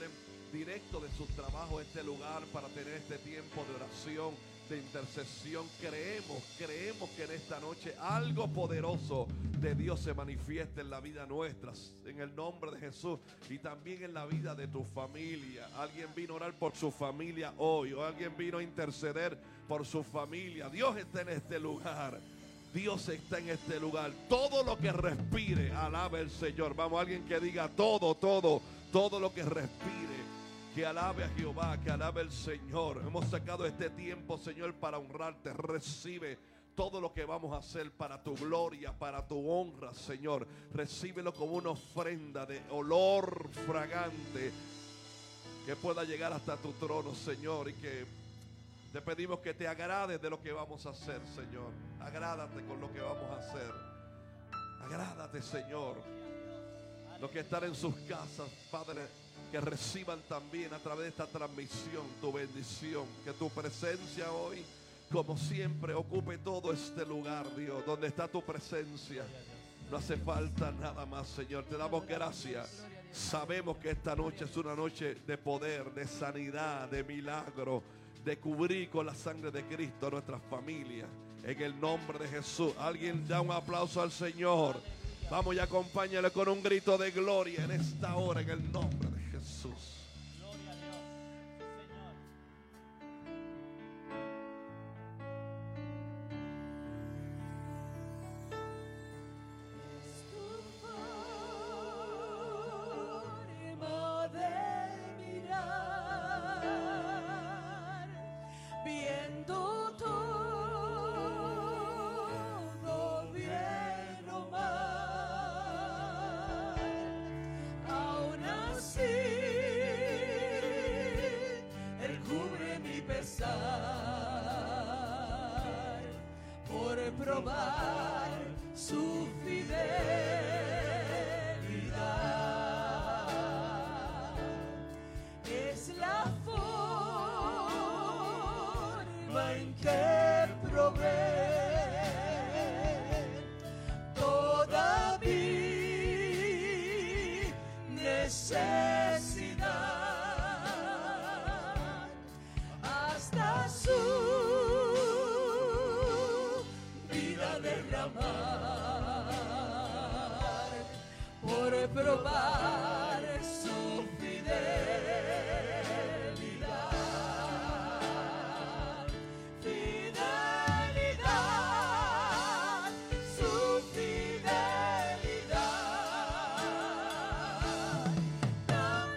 vienen directo de sus trabajos a este lugar para tener este tiempo de oración, de intercesión. Creemos que en esta noche algo poderoso de Dios se manifieste en la vida nuestra, en el nombre de Jesús, y también en la vida de tu familia. Alguien vino a orar por su familia hoy, o alguien vino a interceder por su familia. Dios está en este lugar. Dios está en este lugar. Todo lo que respire, alabe al Señor. Vamos, alguien que diga todo lo que respire, que alabe a Jehová, que alabe al Señor. Hemos sacado este tiempo, Señor, para honrarte. Recibe todo lo que vamos a hacer para tu gloria, para tu honra, Señor. Recíbelo como una ofrenda de olor fragante que pueda llegar hasta tu trono, Señor, y que te pedimos que te agrades de lo que vamos a hacer, Señor. Agrádate con lo que vamos a hacer. Agrádate, Señor. Los que están en sus casas, Padre, que reciban también a través de esta transmisión tu bendición. Que tu presencia hoy, como siempre, ocupe todo este lugar, Dios. Donde está tu presencia, no hace falta nada más, Señor. Te damos gracias. Sabemos que esta noche es una noche de poder, de sanidad, de milagro, de cubrir con la sangre de Cristo a nuestras familias. En el nombre de Jesús. Alguien da un aplauso al Señor. Vamos y acompáñale con un grito de gloria en esta hora, en el nombre de Jesús. Gloria a Dios, Señor. Es tu forma de mirar, viendo todo bien o mal. Aún así, Él cubre mi pesar por probar su fidelidad. Es la forma en que provee toda mi necesidad, hasta su vida derramar por probar su fidelidad. Fidelidad, su fidelidad, tan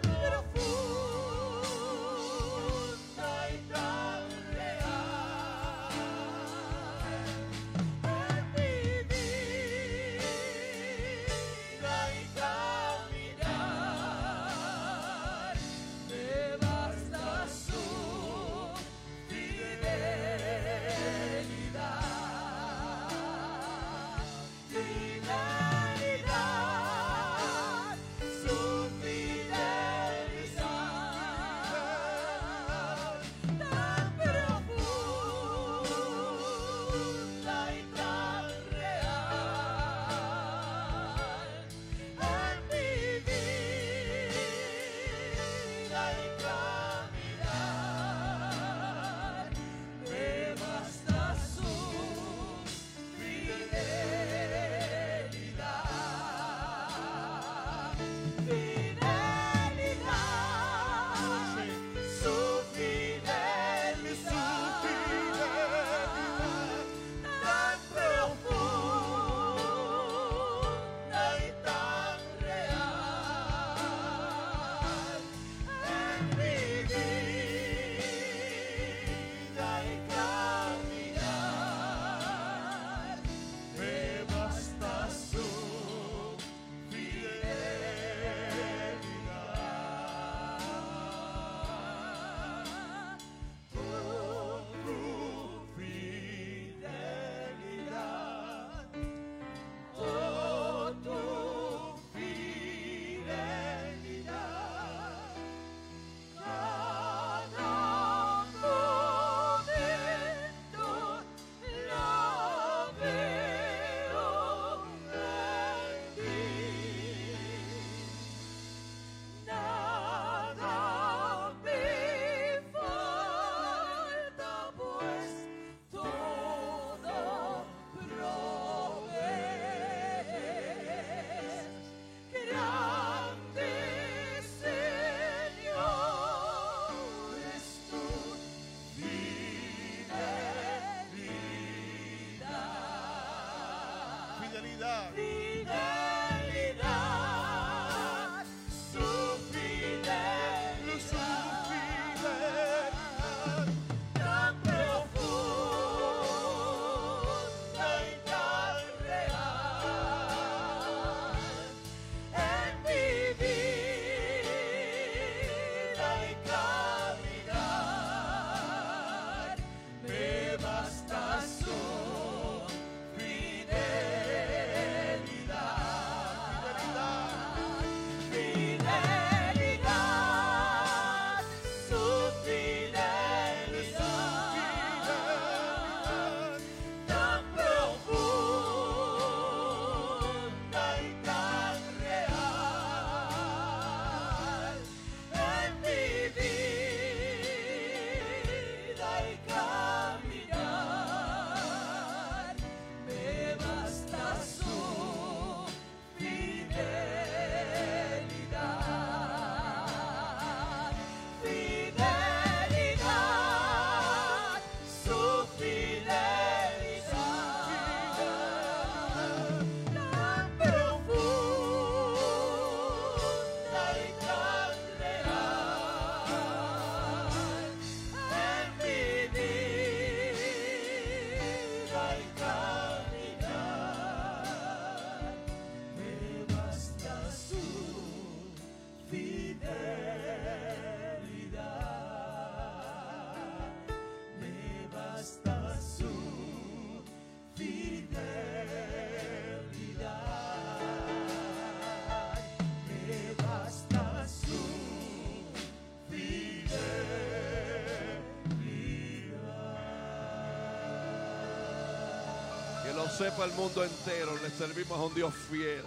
profunda y tan real en mi vida y caminar. Me basta su fidelidad. Fidelidad, su fidelidad, tan profunda y tan real en mi vida y caminar. Me basta su fidelidad. Fidelidad, su fidelidad, tan profunda y tan real en mi sepa el mundo entero, le servimos a un Dios fiel.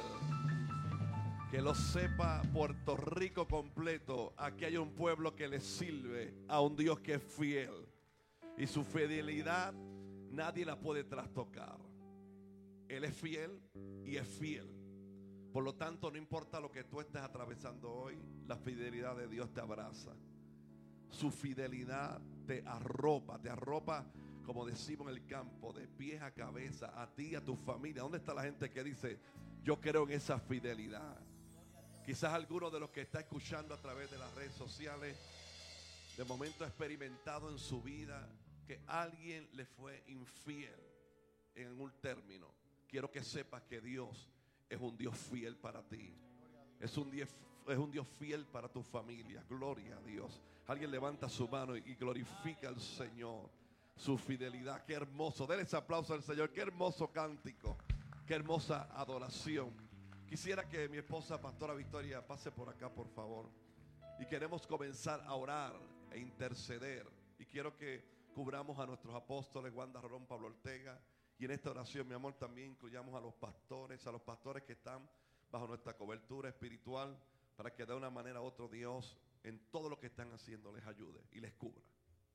Que lo sepa Puerto Rico completo. Aquí hay un pueblo que le sirve a un Dios que es fiel. Y su fidelidad nadie la puede trastocar. Él es fiel y es fiel. Por lo tanto, no importa lo que tú estés atravesando hoy, la fidelidad de Dios te abraza. Su fidelidad te arropa, como decimos en el campo, de pies a cabeza, a ti y a tu familia. ¿Dónde está la gente que dice, yo creo en esa fidelidad? Quizás alguno de los que está escuchando a través de las redes sociales, de momento ha experimentado en su vida que alguien le fue infiel en un término. Quiero que sepas que Dios es un Dios fiel para ti. Es un Dios fiel para tu familia. Gloria a Dios. Alguien levanta su mano y glorifica al Señor. Su fidelidad, qué hermoso. Denle ese aplauso al Señor. Qué hermoso cántico. Qué hermosa adoración. Quisiera que mi esposa, Pastora Victoria, pase por acá, por favor. Y queremos comenzar a orar e interceder. Y quiero que cubramos a nuestros apóstoles, Wanda Rolón, Pablo Ortega. Y en esta oración, mi amor, también incluyamos a los pastores que están bajo nuestra cobertura espiritual, para que de una manera u otra Dios, en todo lo que están haciendo, les ayude y les cubra.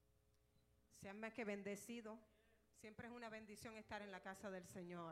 Sean más que bendecidos. Siempre es una bendición estar en la casa del Señor.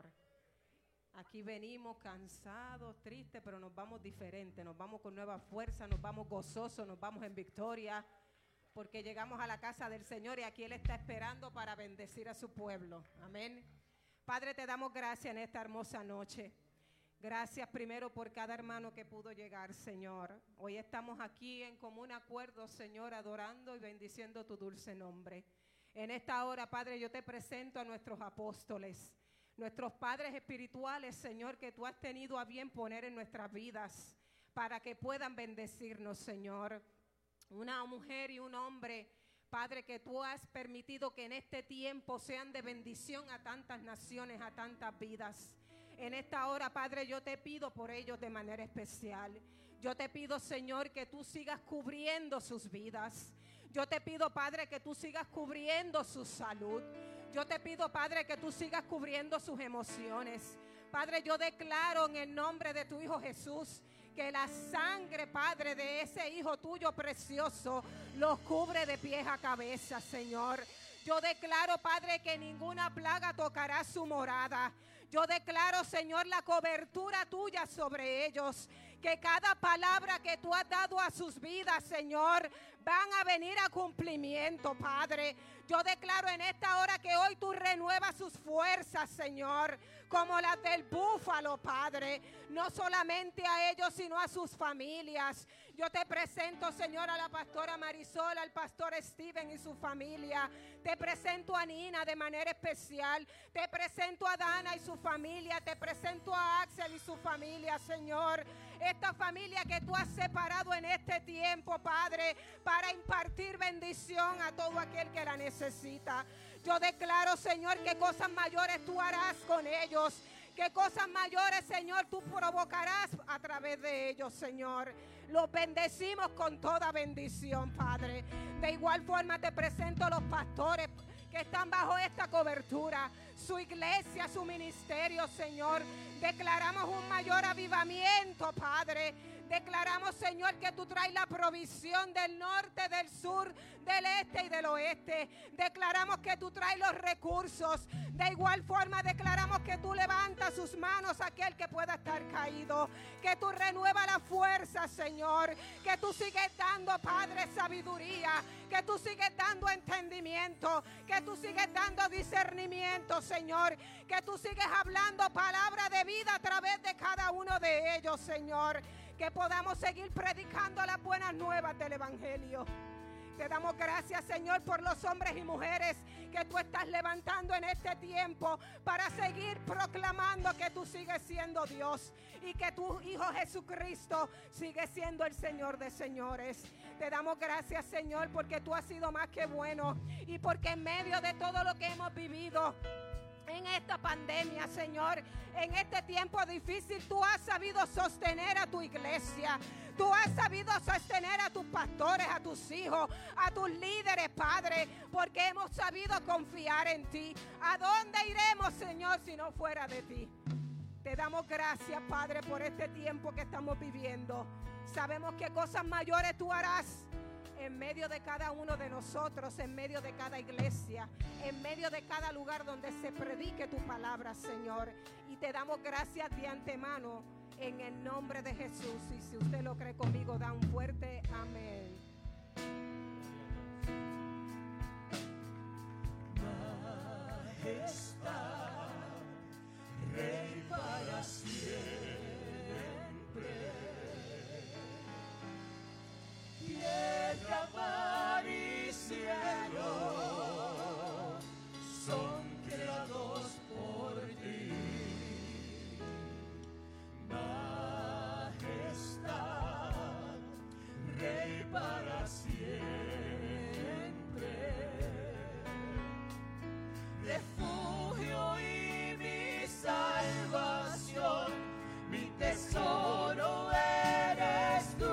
Aquí venimos cansados, tristes, pero nos vamos diferentes. Nos vamos con nueva fuerza, nos vamos gozosos, nos vamos en victoria. Porque llegamos a la casa del Señor y aquí Él está esperando para bendecir a su pueblo. Amén. Padre, te damos gracias en esta hermosa noche. Gracias primero por cada hermano que pudo llegar, Señor. Hoy estamos aquí en común acuerdo, Señor, adorando y bendiciendo tu dulce nombre. En esta hora, Padre, yo te presento a nuestros apóstoles, nuestros padres espirituales, Señor, que tú has tenido a bien poner en nuestras vidas para que puedan bendecirnos, Señor. Una mujer y un hombre, Padre, que tú has permitido que en este tiempo sean de bendición a tantas naciones, a tantas vidas. En esta hora, Padre, yo te pido por ellos de manera especial. Yo te pido, Señor, que tú sigas cubriendo sus vidas. Yo te pido, Padre, que tú sigas cubriendo su salud. Yo te pido, Padre, que tú sigas cubriendo sus emociones. Padre, yo declaro en el nombre de tu Hijo Jesús que la sangre, Padre, de ese Hijo tuyo precioso los cubre de pies a cabeza, Señor. Yo declaro, Padre, que ninguna plaga tocará su morada. Yo declaro, Señor, la cobertura tuya sobre ellos. Que cada palabra que tú has dado a sus vidas, Señor, van a venir a cumplimiento, Padre. Yo declaro en esta hora que hoy tú renuevas sus fuerzas, Señor, como las del búfalo, Padre. No solamente a ellos, sino a sus familias. Yo te presento, Señor, a la pastora Marisol, al pastor Steven y su familia. Te presento a Nina de manera especial. Te presento a Dana y su familia. Te presento a Axel y su familia, Señor. Esta familia que tú has separado en este tiempo, Padre, para impartir bendición a todo aquel que la necesita. Yo declaro, Señor, que cosas mayores tú harás con ellos. Que cosas mayores, Señor, tú provocarás a través de ellos, Señor. Los bendecimos con toda bendición, Padre. De igual forma te presento a los pastores que están bajo esta cobertura, su iglesia, su ministerio, Señor. Declaramos un mayor avivamiento, Padre. Declaramos, Señor, que tú traes la provisión del norte, del sur, del este y del oeste. Declaramos que tú traes los recursos. De igual forma declaramos que tú levantas sus manos a aquel que pueda estar caído. Que tú renuevas la fuerza, Señor. Que tú sigues dando, Padre, sabiduría. Que tú sigues dando entendimiento. Que tú sigues dando discernimiento, Señor. Que tú sigues hablando palabra de vida a través de cada uno de ellos, Señor. Que podamos seguir predicando las buenas nuevas del Evangelio. Te damos gracias, Señor, por los hombres y mujeres que tú estás levantando en este tiempo para seguir proclamando que tú sigues siendo Dios y que tu Hijo Jesucristo sigue siendo el Señor de señores. Te damos gracias, Señor, porque tú has sido más que bueno y porque en medio de todo lo que hemos vivido, En esta pandemia, Señor, en este tiempo difícil, tú has sabido sostener a tu iglesia. Tú has sabido sostener a tus pastores, a tus hijos, a tus líderes, Padre, porque hemos sabido confiar en ti. ¿A dónde iremos, Señor, si no fuera de ti? Te damos gracias, Padre, por este tiempo que estamos viviendo. Sabemos que cosas mayores tú harás en medio de cada uno de nosotros, en medio de cada iglesia, en medio de cada lugar donde se predique tu palabra, Señor. Y te damos gracias de antemano en el nombre de Jesús. Y si usted lo cree conmigo, da un fuerte amén. Majestad, Rey para siempre. Tierra, mar y cielo son creados por ti. Majestad, Rey para siempre. Refugio y mi salvación, mi tesoro eres tú.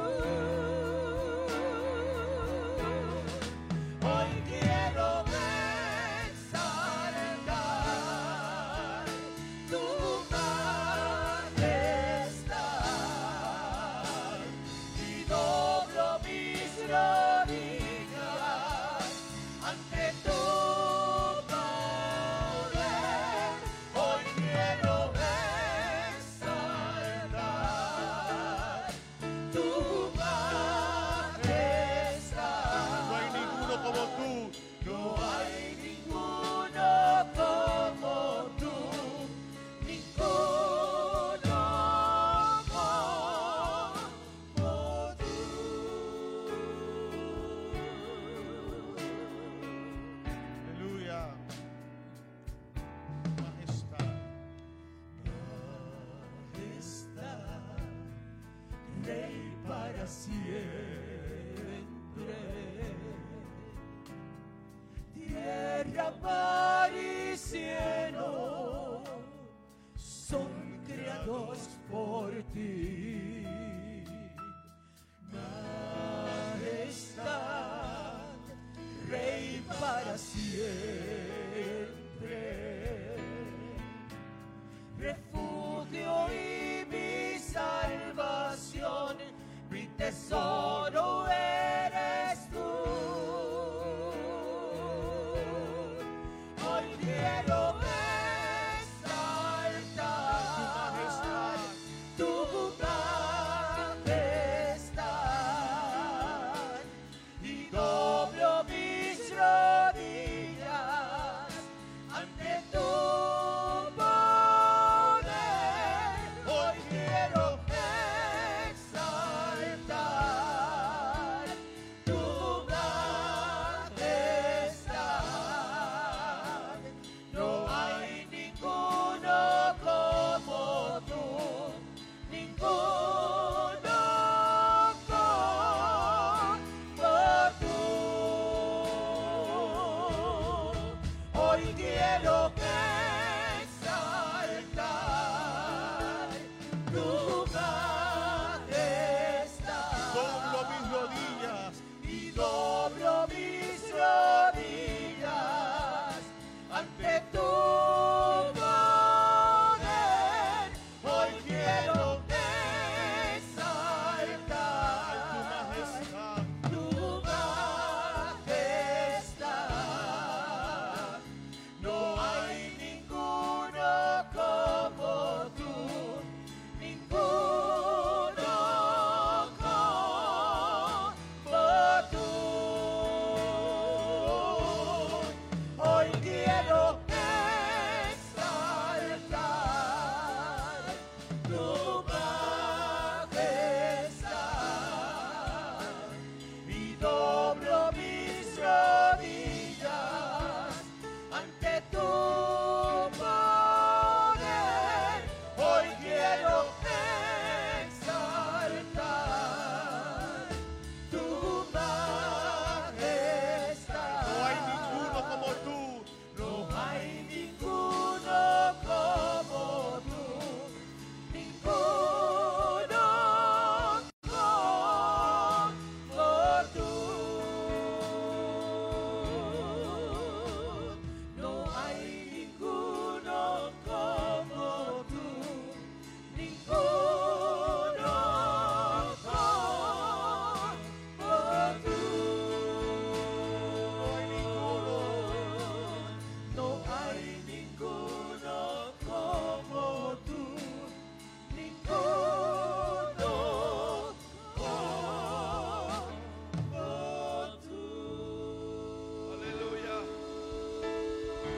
Hoy quiero exaltar tu majestad y doblo mis rodillas ante tu poder. Hoy quiero exaltar tu majestad. No hay ninguno como tú. No hay ninguno como tú, ninguno como tú. Aleluya. Majestad. Majestad, Rey para siempre. Tierra, mar y cielo son creados por ti. Majestad, Rey para siempre. Refugio y mi salvación, mi tesoro eres tú. Hoy quiero exaltar tu majestad y doblo mis rodillas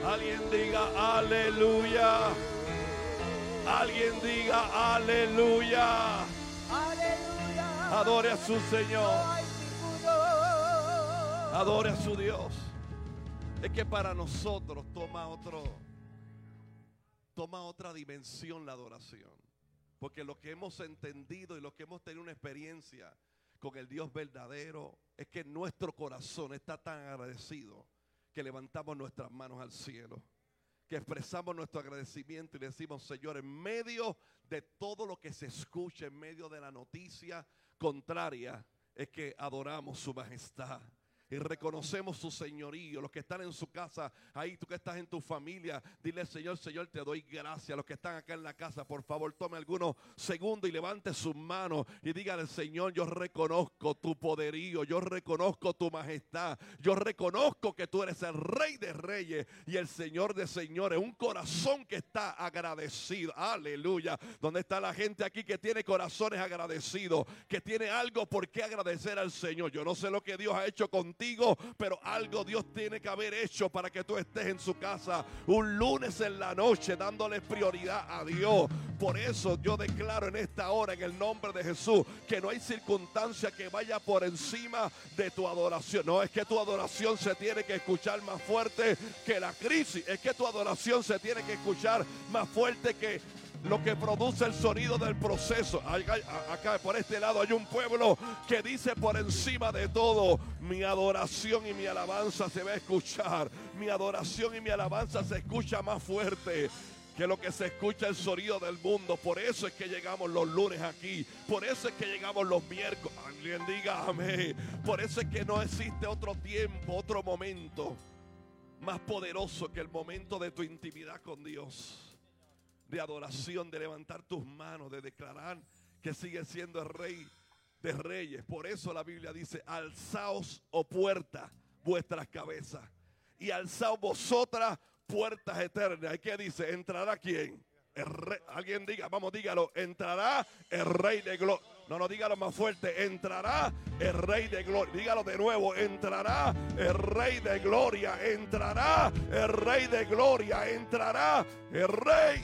Alguien diga aleluya. Alguien diga aleluya. Aleluya. Adore a su Señor. No hay ninguno. Adore a su Dios. Es que para nosotros toma otra dimensión la adoración. Porque lo que hemos entendido y lo que hemos tenido una experiencia con el Dios verdadero es que nuestro corazón está tan agradecido que levantamos nuestras manos al cielo, que expresamos nuestro agradecimiento y le decimos: Señor, en medio de todo lo que se escucha, en medio de la noticia contraria, es que adoramos su majestad y reconocemos su señorío. Los que están en su casa, ahí tú que estás en tu familia, dile: Señor, Señor, te doy gracias. Los que están acá en la casa, por favor, tome algunos segundos y levante sus manos y dígale: Señor, yo reconozco tu poderío, yo reconozco tu majestad, yo reconozco que tú eres el Rey de Reyes y el Señor de Señores. Un corazón que está agradecido. Aleluya. ¿Dónde está la gente aquí que tiene corazones agradecidos, que tiene algo por qué agradecer al Señor? Yo no sé lo que Dios ha hecho contigo, pero algo Dios tiene que haber hecho para que tú estés en su casa un lunes en la noche dándole prioridad a Dios. Por eso yo declaro en esta hora, en el nombre de Jesús, que no hay circunstancia que vaya por encima de tu adoración. No es que tu adoración se tiene que escuchar más fuerte que la crisis, es que tu adoración se tiene que escuchar más fuerte que lo que produce el sonido del proceso. Acá por este lado hay un pueblo que dice: por encima de todo, mi adoración y mi alabanza se va a escuchar. Mi adoración y mi alabanza se escucha más fuerte que lo que se escucha el sonido del mundo. Por eso es que llegamos los lunes aquí. Por eso es que llegamos los miércoles. Alguien diga amén. Por eso es que no existe otro tiempo, otro momento más poderoso que el momento de tu intimidad con Dios, de adoración, de levantar tus manos, de declarar que sigue siendo el Rey de Reyes. Por eso la Biblia dice: alzaos, oh puertas, vuestras cabezas, y alzaos vosotras, puertas eternas. ¿Y qué dice? ¿Entrará quién? El rey. Alguien diga, vamos, dígalo: entrará el Rey de Gloria. No, dígalo más fuerte: entrará el Rey de Gloria. Dígalo de nuevo: entrará el Rey de Gloria. Entrará el Rey de Gloria. Entrará el Rey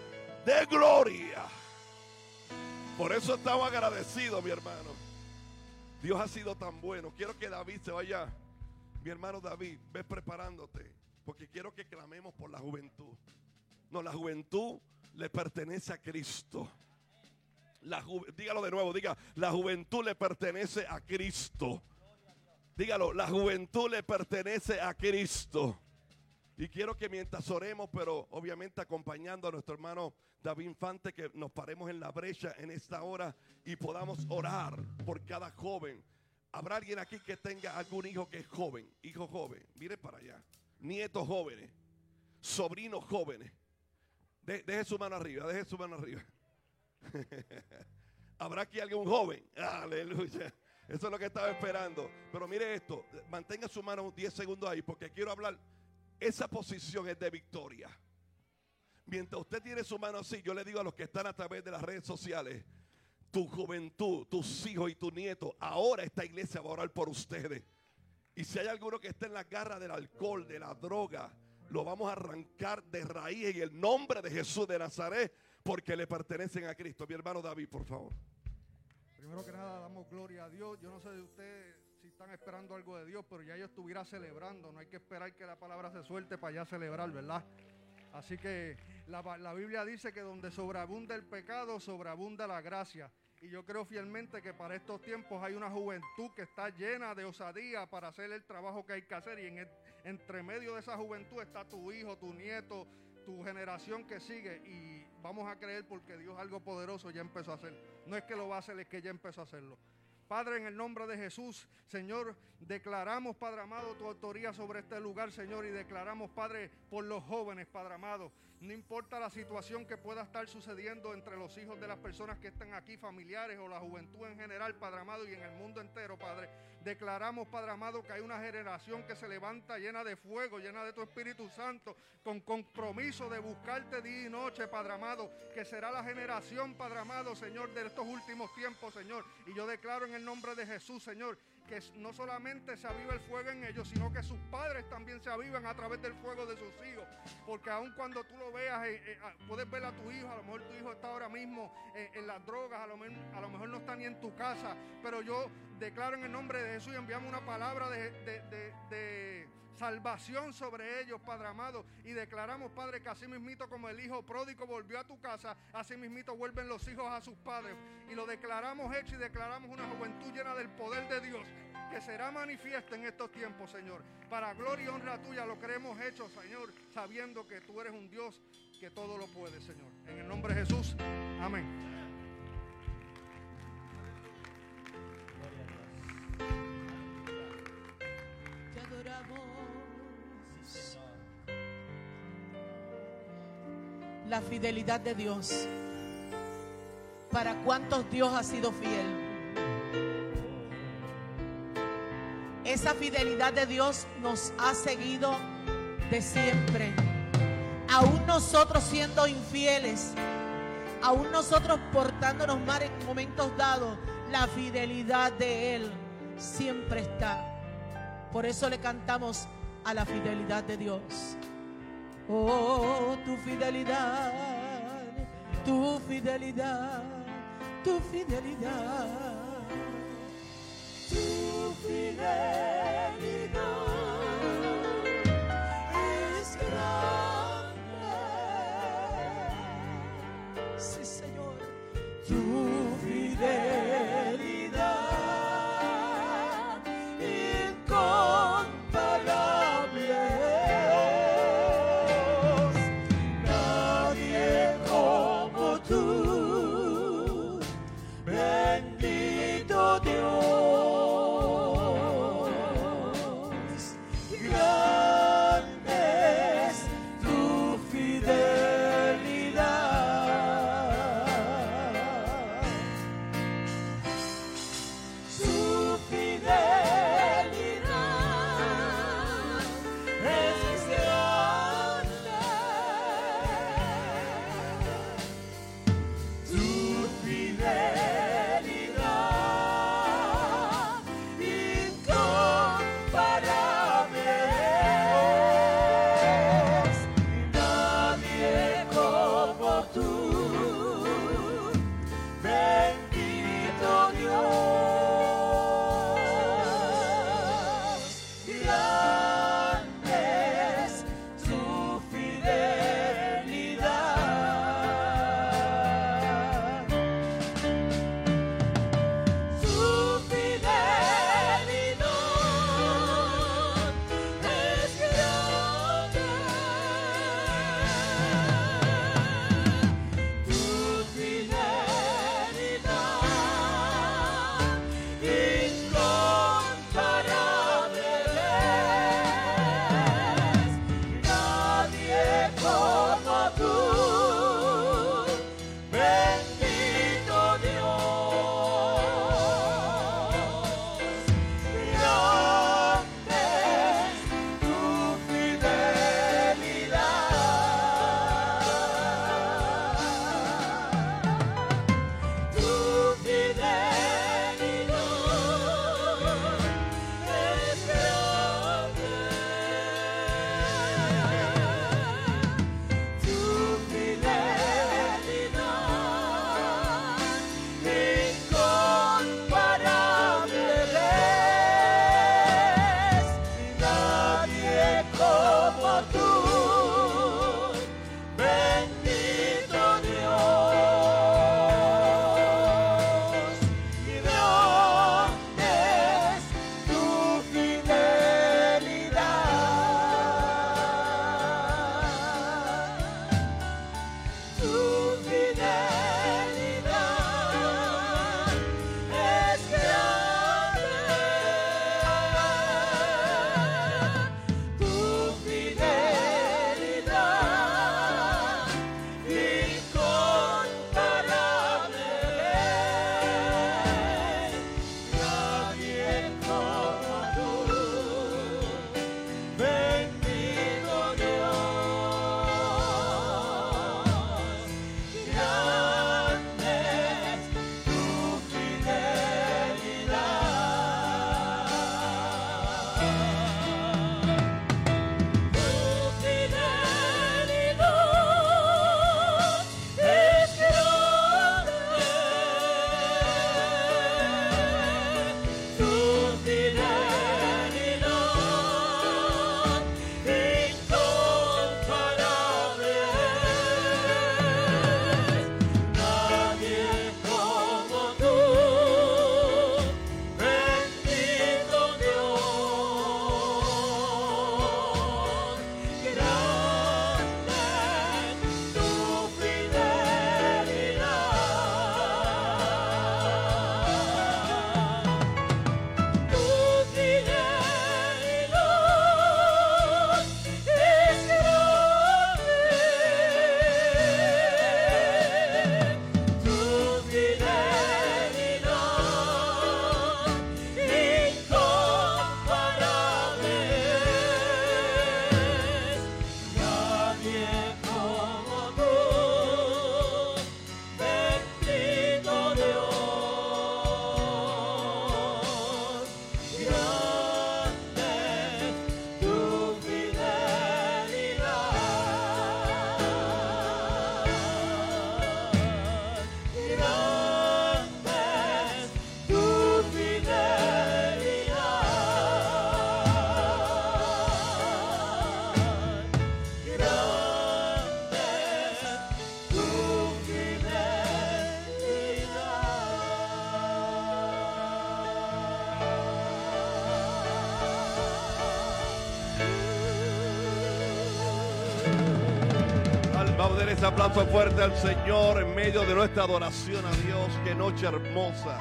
de Gloria. Por eso estamos agradecidos, mi hermano. Dios ha sido tan bueno. Quiero que David se vaya. Mi hermano David, ves preparándote, porque quiero que clamemos por la juventud. No, la juventud le pertenece a Cristo. Dígalo de nuevo, diga: la juventud le pertenece a Cristo. Dígalo: la juventud le pertenece a Cristo. Y quiero que mientras oremos, pero obviamente acompañando a nuestro hermano David Infante, que nos paremos en la brecha en esta hora y podamos orar por cada joven. ¿Habrá alguien aquí que tenga algún hijo que es joven? Hijo joven, mire para allá. Nietos jóvenes, sobrinos jóvenes. Deje su mano arriba, deje su mano arriba. ¿Habrá aquí algún joven? Aleluya. Eso es lo que estaba esperando. Pero mire esto, mantenga su mano 10 segundos ahí, porque quiero hablar. Esa posición es de victoria. Mientras usted tiene su mano así, yo le digo a los que están a través de las redes sociales: tu juventud, tus hijos y tus nietos, ahora esta iglesia va a orar por ustedes. Y si hay alguno que esté en la garra del alcohol, de la droga, lo vamos a arrancar de raíz en el nombre de Jesús de Nazaret, porque le pertenecen a Cristo. Mi hermano David, por favor. Primero que nada, damos gloria a Dios. Yo no sé de ustedes si están esperando algo de Dios, pero ya yo estuviera celebrando. No hay que esperar que la palabra se suelte para ya celebrar, ¿verdad? Así que la Biblia dice que donde sobreabunda el pecado, sobreabunda la gracia. Y yo creo fielmente que para estos tiempos hay una juventud que está llena de osadía para hacer el trabajo que hay que hacer. Y entre medio de esa juventud está tu hijo, tu nieto, tu generación que sigue. Y vamos a creer, porque Dios algo poderoso ya empezó a hacer. No es que lo va a hacer, es que ya empezó a hacerlo. Padre, en el nombre de Jesús, Señor, declaramos, Padre amado, tu autoría sobre este lugar, Señor, y declaramos, Padre, por los jóvenes, Padre amado. No importa la situación que pueda estar sucediendo entre los hijos de las personas que están aquí, familiares o la juventud en general, Padre amado, y en el mundo entero, Padre. Declaramos, Padre amado, que hay una generación que se levanta llena de fuego, llena de tu Espíritu Santo, con compromiso de buscarte día y noche, Padre amado, que será la generación, Padre amado, Señor, de estos últimos tiempos, Señor. Y yo declaro en el nombre de Jesús, Señor, que no solamente se aviva el fuego en ellos, sino que sus padres también se avivan a través del fuego de sus hijos. Porque aun cuando tú lo veas, puedes ver a tu hijo, a lo mejor tu hijo está ahora mismo en las drogas, a lo mejor no está ni en tu casa, pero yo declaro en el nombre de Jesús y enviamos una palabra de salvación sobre ellos, Padre amado, y declaramos, Padre, que así mismito como el hijo pródigo volvió a tu casa, así mismito vuelven los hijos a sus padres, y lo declaramos hecho y declaramos una juventud llena del poder de Dios, que será manifiesta en estos tiempos, Señor. Para gloria y honra tuya lo creemos hecho, Señor, sabiendo que tú eres un Dios que todo lo puede, Señor. En el nombre de Jesús, amén. Te adoramos. Sí, Señor. La fidelidad de Dios. ¿Para cuántos Dios ha sido fiel? Esa fidelidad de Dios nos ha seguido de siempre. Aún nosotros siendo infieles, aún nosotros portándonos mal en momentos dados, la fidelidad de Él siempre está. Por eso le cantamos a la fidelidad de Dios. Oh, tu fidelidad, tu fidelidad, tu fidelidad. Tu fidelidad es grande. Sí, Señor. Tu fidelidad incomparable. Nadie como tú, bendito Dios. Vamos a dar ese aplauso fuerte al Señor en medio de nuestra adoración a Dios. Qué noche hermosa,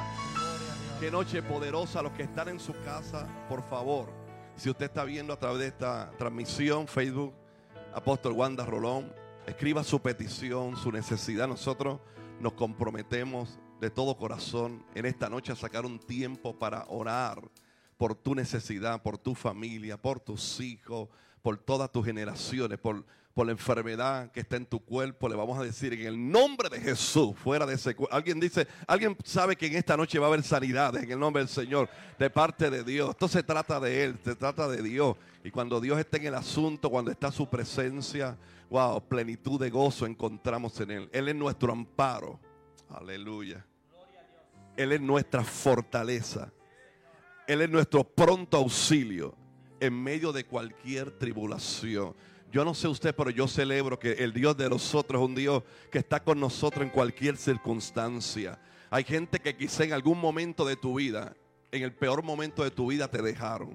qué noche poderosa. Los que están en su casa, por favor, si usted está viendo a través de esta transmisión, Facebook, Apóstol Wanda Rolón, escriba su petición, su necesidad. Nosotros nos comprometemos de todo corazón en esta noche a sacar un tiempo para orar por tu necesidad, por tu familia, por tus hijos, por todas tus generaciones, por la enfermedad que está en tu cuerpo. Le vamos a decir en el nombre de Jesús, fuera de ese cuerpo. Alguien sabe que en esta noche va a haber sanidad en el nombre del Señor, de parte de Dios. Esto se trata de Él, se trata de Dios. Y cuando Dios está en el asunto, cuando está su presencia, wow, plenitud de gozo encontramos en Él. Él es nuestro amparo. Aleluya. Él es nuestra fortaleza. Él es nuestro pronto auxilio en medio de cualquier tribulación. Yo no sé usted, pero yo celebro que el Dios de nosotros es un Dios que está con nosotros en cualquier circunstancia. Hay gente que quizá en algún momento de tu vida, en el peor momento de tu vida, te dejaron.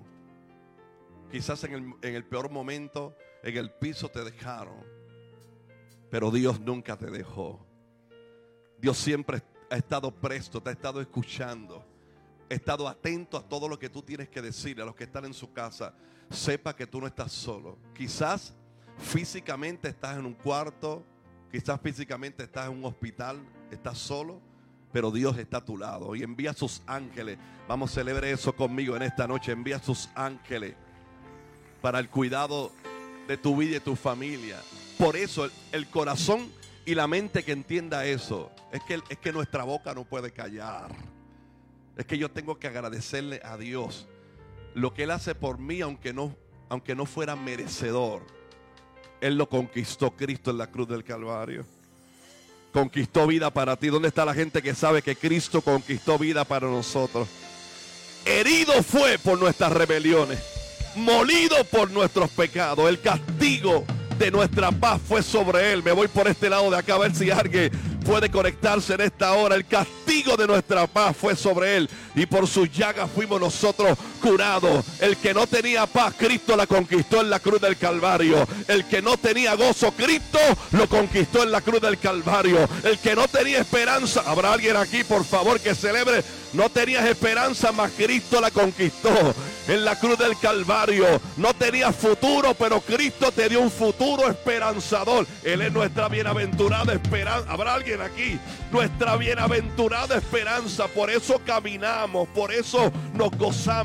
Quizás en el peor momento, en el piso te dejaron. Pero Dios nunca te dejó. Dios siempre ha estado presto, te ha estado escuchando. Ha estado atento a todo lo que tú tienes que decirle a los que están en su casa. Sepa que tú no estás solo. Quizás físicamente estás en un cuarto, quizás físicamente estás en un hospital, estás solo, pero Dios está a tu lado y envía sus ángeles. Vamos a celebrar eso conmigo en esta noche. Envía sus ángeles para el cuidado de tu vida y tu familia. Por eso el corazón y la mente que entienda eso, es que nuestra boca no puede callar. Es que yo tengo que agradecerle a Dios lo que Él hace por mí, aunque no fuera merecedor. Él lo conquistó, Cristo en la cruz del Calvario. Conquistó vida para ti. ¿Dónde está la gente que sabe que Cristo conquistó vida para nosotros? Herido fue por nuestras rebeliones, molido por nuestros pecados. El castigo de nuestra paz fue sobre Él. Me voy por este lado de acá a ver si alguien puede conectarse en esta hora. El castigo de nuestra paz fue sobre Él y por sus llagas fuimos nosotros curados. El que no tenía paz, Cristo la conquistó en la cruz del Calvario. El que no tenía gozo, Cristo lo conquistó en la cruz del Calvario. El que no tenía esperanza, habrá alguien aquí por favor que celebre. No tenías esperanza, mas Cristo la conquistó en la cruz del Calvario. No tenías futuro, pero Cristo te dio un futuro esperanzador. Él es nuestra bienaventurada esperanza. Habrá alguien aquí, nuestra bienaventurada esperanza. Por eso caminamos, por eso nos gozamos,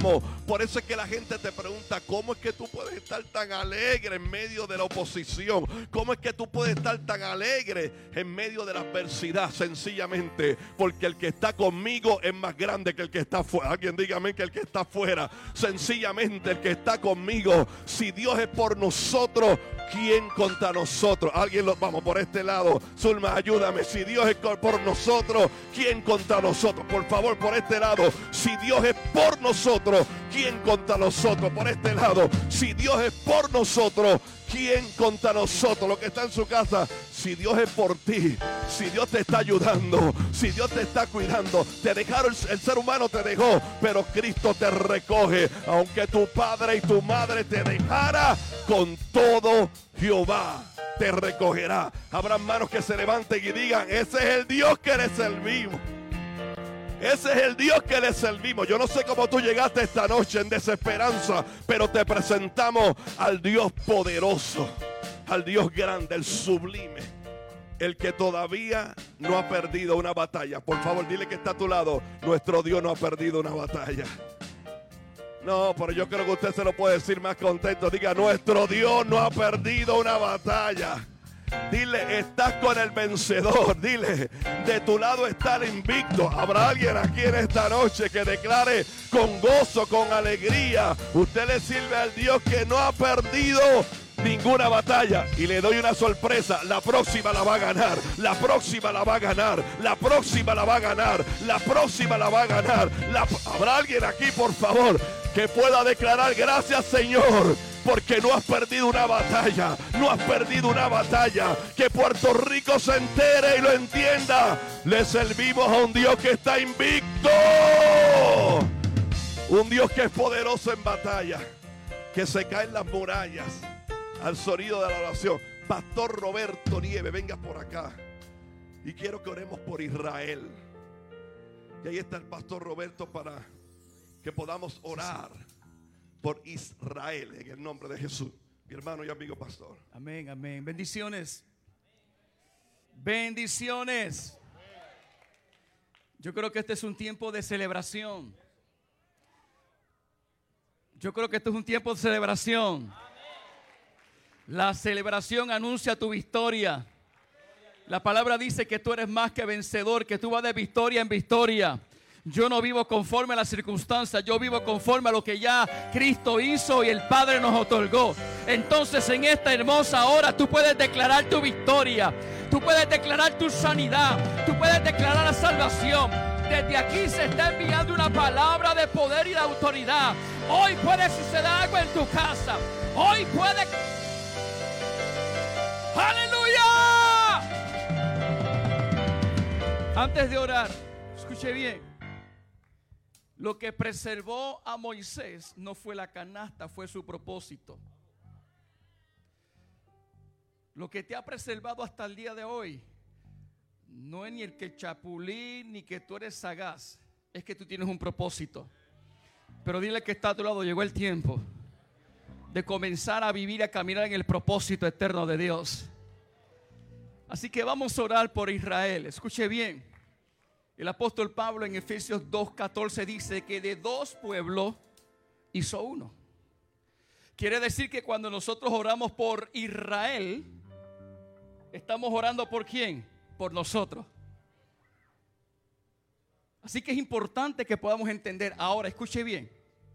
Por eso es que la gente te pregunta, ¿cómo es que tú puedes estar tan alegre en medio de la oposición? ¿Cómo es que tú puedes estar tan alegre en medio de la adversidad? Sencillamente porque el que está conmigo es más grande que el que está afuera. Alguien dígame que el que está afuera. Sencillamente el que está conmigo. Si Dios es por nosotros, ¿quién contra nosotros? Alguien lo vamos por este lado. Zulma, ayúdame. Si Dios es por nosotros, ¿quién contra nosotros? Por favor, por este lado. Si Dios es por nosotros, ¿quién contra nosotros? Por este lado. Si Dios es por nosotros, ¿quién contra nosotros? Lo que está en su casa. Si Dios es por ti, si Dios te está ayudando, si Dios te está cuidando, te dejaron, el ser humano te dejó, pero Cristo te recoge. Aunque tu padre y tu madre te dejara, con todo Jehová te recogerá. Habrá manos que se levanten y digan, ese es el Dios que le servimos. Ese es el Dios que le servimos. Yo no sé cómo tú llegaste esta noche en desesperanza, pero te presentamos al Dios poderoso, al Dios grande, el sublime, el que todavía no ha perdido una batalla. Por favor, dile que está a tu lado, nuestro Dios no ha perdido una batalla. No, pero yo creo que usted se lo puede decir más contento. Diga, nuestro Dios no ha perdido una batalla. Dile, estás con el vencedor. Dile, de tu lado está el invicto. Habrá alguien aquí en esta noche que declare con gozo, con alegría, usted le sirve al Dios que no ha perdido ninguna batalla. Y le doy una sorpresa, la próxima la va a ganar. La próxima la va a ganar. La próxima la va a ganar. La próxima la va a ganar. Habrá alguien aquí, por favor, que pueda declarar, gracias Señor, porque no has perdido una batalla. No has perdido una batalla. Que Puerto Rico se entere y lo entienda. Le servimos a un Dios que está invicto. Un Dios que es poderoso en batalla. Que se caen las murallas al sonido de la oración. Pastor Roberto Nieve, venga por acá. Y quiero que oremos por Israel. Y ahí está el pastor Roberto para que podamos orar por Israel en el nombre de Jesús. Mi hermano y amigo pastor. Amén, amén. Bendiciones. Bendiciones. Yo creo que este es un tiempo de celebración. Yo creo que este es un tiempo de celebración. La celebración anuncia tu victoria. La palabra dice que tú eres más que vencedor, que tú vas de victoria en victoria. Yo no vivo conforme a las circunstancias, yo vivo conforme a lo que ya Cristo hizo y el Padre nos otorgó. Entonces en esta hermosa hora tú puedes declarar tu victoria, tú puedes declarar tu sanidad, tú puedes declarar la salvación. Desde aquí se está enviando una palabra de poder y de autoridad. Hoy puede suceder algo en tu casa. Hoy puede... ¡Aleluya! Antes de orar, escuche bien. Lo que preservó a Moisés no fue la canasta, fue su propósito. Lo que te ha preservado hasta el día de hoy no es ni el que chapulín ni que tú eres sagaz, es que tú tienes un propósito. Pero dile que está a tu lado, llegó el tiempo de comenzar a vivir, a caminar en el propósito eterno de Dios. Así que vamos a orar por Israel. Escuche bien. El apóstol Pablo en Efesios 2:14 dice que de dos pueblos hizo uno. Quiere decir que cuando nosotros oramos por Israel, estamos orando por ¿quién? Por nosotros. Así que es importante que podamos entender. Ahora, escuche bien.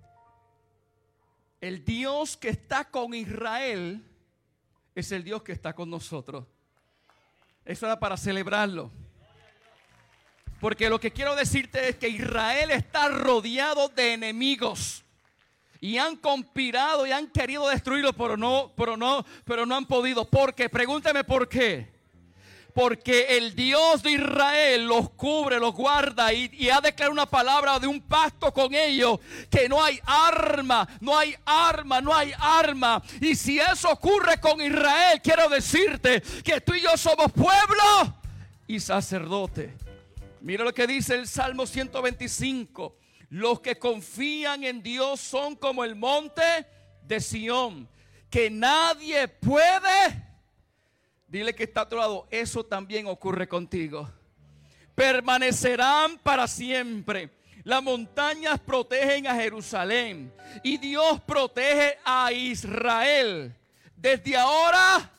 El Dios que está con Israel es el Dios que está con nosotros. Eso era para celebrarlo. Porque lo que quiero decirte es que Israel está rodeado de enemigos. Y han conspirado y han querido destruirlo, pero no han podido. ¿Por qué? Pregúnteme por qué. Porque el Dios de Israel los cubre, los guarda y ha declarado una palabra de un pacto con ellos, que no hay arma, no hay arma, no hay arma. Y si eso ocurre con Israel, quiero decirte que tú y yo somos pueblo y sacerdote. Mira lo que dice el Salmo 125. Los que confían en Dios son como el monte de Sión, que nadie puede. Dile que está a tu lado, eso también ocurre contigo. Permanecerán para siempre. Las montañas protegen a Jerusalén y Dios protege a Israel. Desde ahora,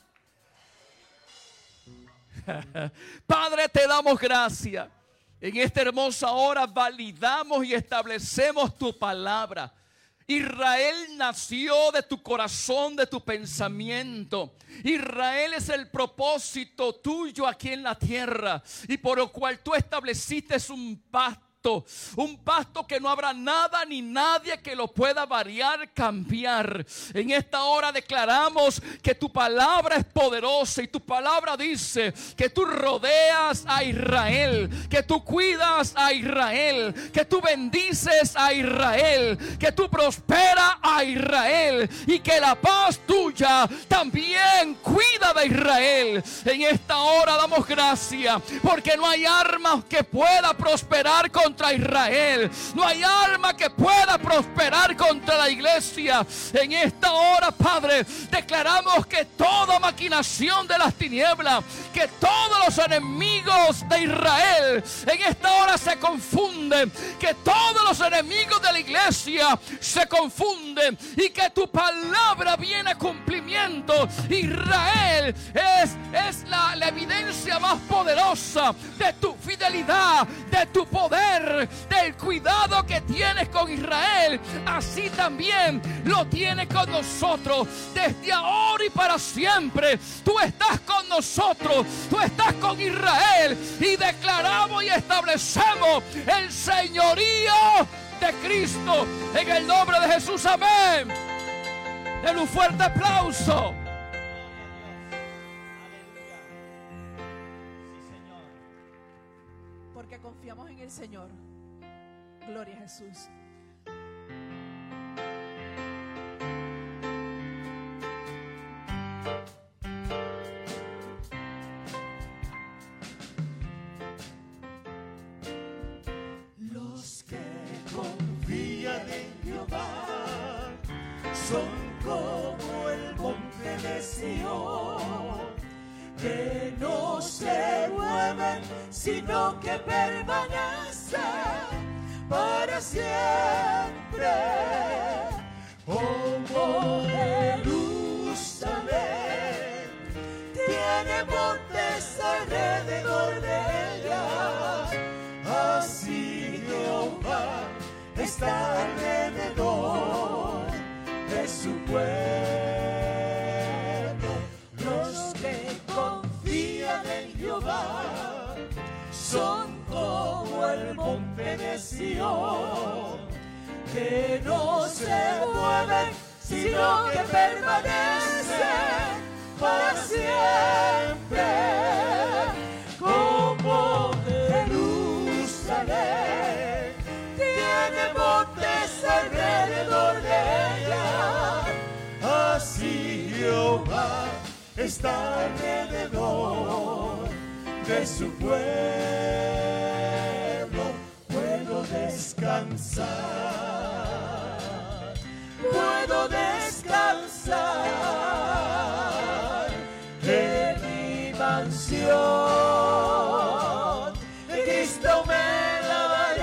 Padre, te damos gracias. En esta hermosa hora validamos y establecemos tu palabra. Israel nació de tu corazón, de tu pensamiento. Israel es el propósito tuyo aquí en la tierra y por lo cual tú estableciste un pacto que no habrá nada ni nadie que lo pueda variar, cambiar. En esta hora declaramos que tu palabra es poderosa y tu palabra dice que tú rodeas a Israel, que tú cuidas a Israel, que tú bendices a Israel, que tú prosperas a Israel y que la paz tuya también cuida de Israel. En esta hora damos gracias porque no hay arma que pueda prosperar contra Israel. No hay arma que pueda prosperar contra la iglesia. En esta hora, Padre, declaramos que toda maquinación de las tinieblas, que todos los enemigos de Israel en esta hora se confunden, que todos los enemigos de la iglesia se confunden y que tu palabra viene a cumplimiento. Israel es la evidencia más poderosa de tu fidelidad, de tu poder, del cuidado que tienes con Israel. Así también lo tienes con nosotros desde ahora y para siempre. Tú estás con nosotros, tú estás con Israel y declaramos y establecemos el señorío de Cristo en el nombre de Jesús. Amén. Den un fuerte aplauso. Porque confiamos en el Señor. Gloria a Jesús. Los que confían en Jehová son como el monte de Sión, que no se mueven, sino que permanecen para siempre. Como Jerusalén tiene montes alrededor de ella, así Jehová está alrededor de su pueblo. Los que confían en Jehová son como el monte de Sión, que no se mueven, sino que permanecen para siempre. Como Jerusalén tiene montes alrededor de ella, así Jehová está alrededor de su pueblo. Puedo descansar, puedo descansar en mi mansión. Cristo me la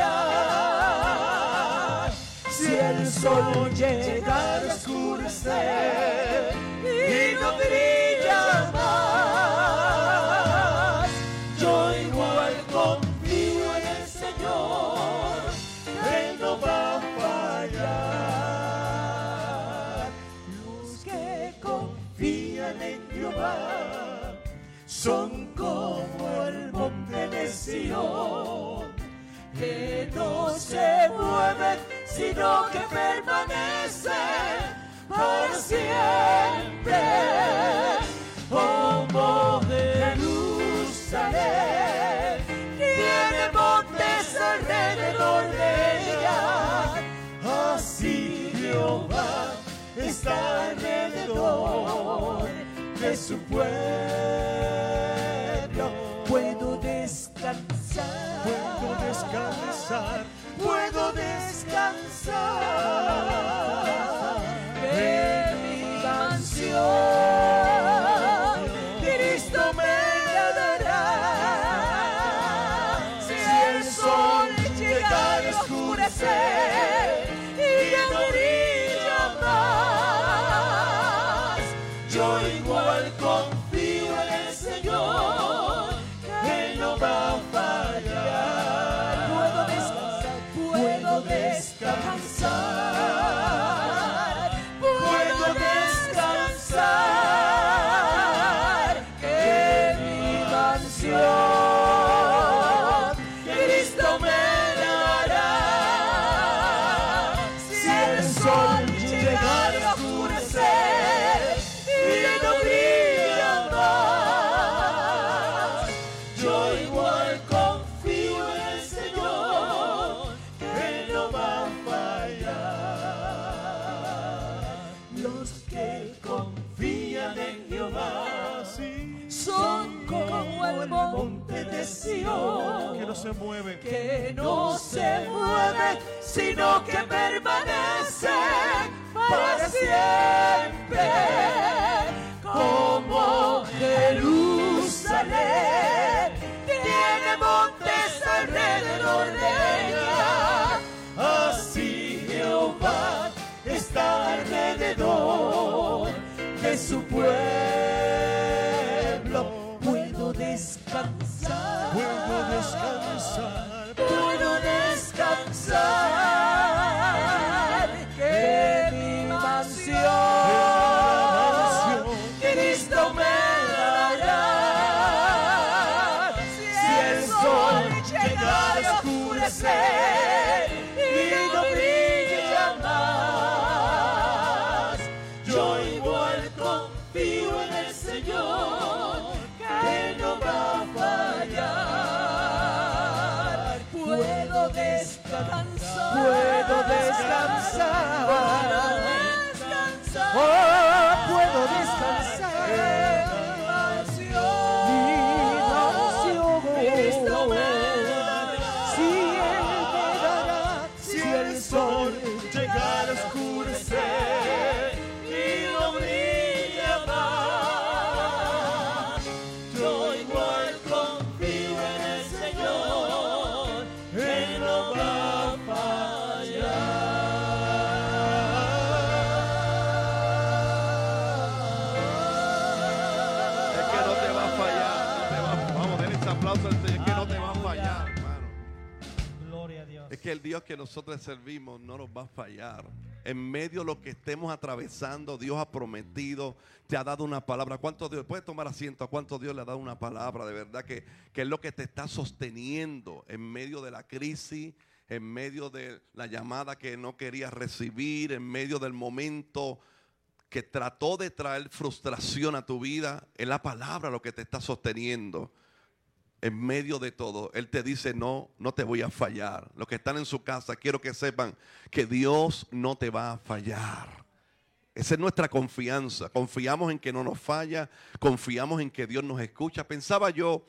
dará. Si el sol llega a oscurecer y no brilla más, yo igual confío en el Señor, Él no va a fallar. Los que confían en Jehová son como el monte de Sión, que no se mueven, sino que permanecen para siempre. Como Jerusalén tiene montes alrededor de ella, así Jehová está alrededor de su pueblo. Puedo descansar, puedo descansar, puedo descansar en mi mansión. Cristo me la dará. Si el sol llega a oscurecer Yo igual confío en el Señor, Él no va a fallar. Puedo descansar, puedo descansar, que mi mansión Cristo me dará. Si el sol llegara a oscurecer y no brilla más, yo igual confío en el Señor, que no va a fallar. Los que confían en Jehová son como el monte de Sión, Que no se mueve. que no se mueve, sino que permanece para siempre, como Jerusalén tiene montes alrededor de ella, así Jehová está alrededor de su pueblo. Puedo descansar, puedo descansar, que mi mansión Cristo me dará. Si el sol llegara a oscurecer y no brilla más, yo igual confío en el Señor, que no va a fallar. Puedo descansar, puedo descansar, oh, puedo descansar. Mi mansión, Cristo me dará. Si Él me dará, si el sol llegara a oscurecer y no brilla más, yo igual confío en el Señor, Él no va a fallar. Es que no te va a fallar. Vamos, den ese aplauso al Señor. Es que no te va a fallar, hermano. Gloria a Dios. Es que el Dios que nosotros servimos no nos va a fallar. En medio de lo que estemos atravesando, Dios ha prometido, te ha dado una palabra. ¿Cuánto Dios? Puedes tomar asiento. ¿A cuánto Dios le ha dado una palabra de verdad que es lo que te está sosteniendo en medio de la crisis, en medio de la llamada que no querías recibir, en medio del momento que trató de traer frustración a tu vida? Es la palabra lo que te está sosteniendo. En medio de todo, Él te dice: no, no te voy a fallar. Los que están en su casa, quiero que sepan que Dios no te va a fallar. Esa es nuestra confianza. Confiamos en que no nos falla, confiamos en que Dios nos escucha. Pensaba yo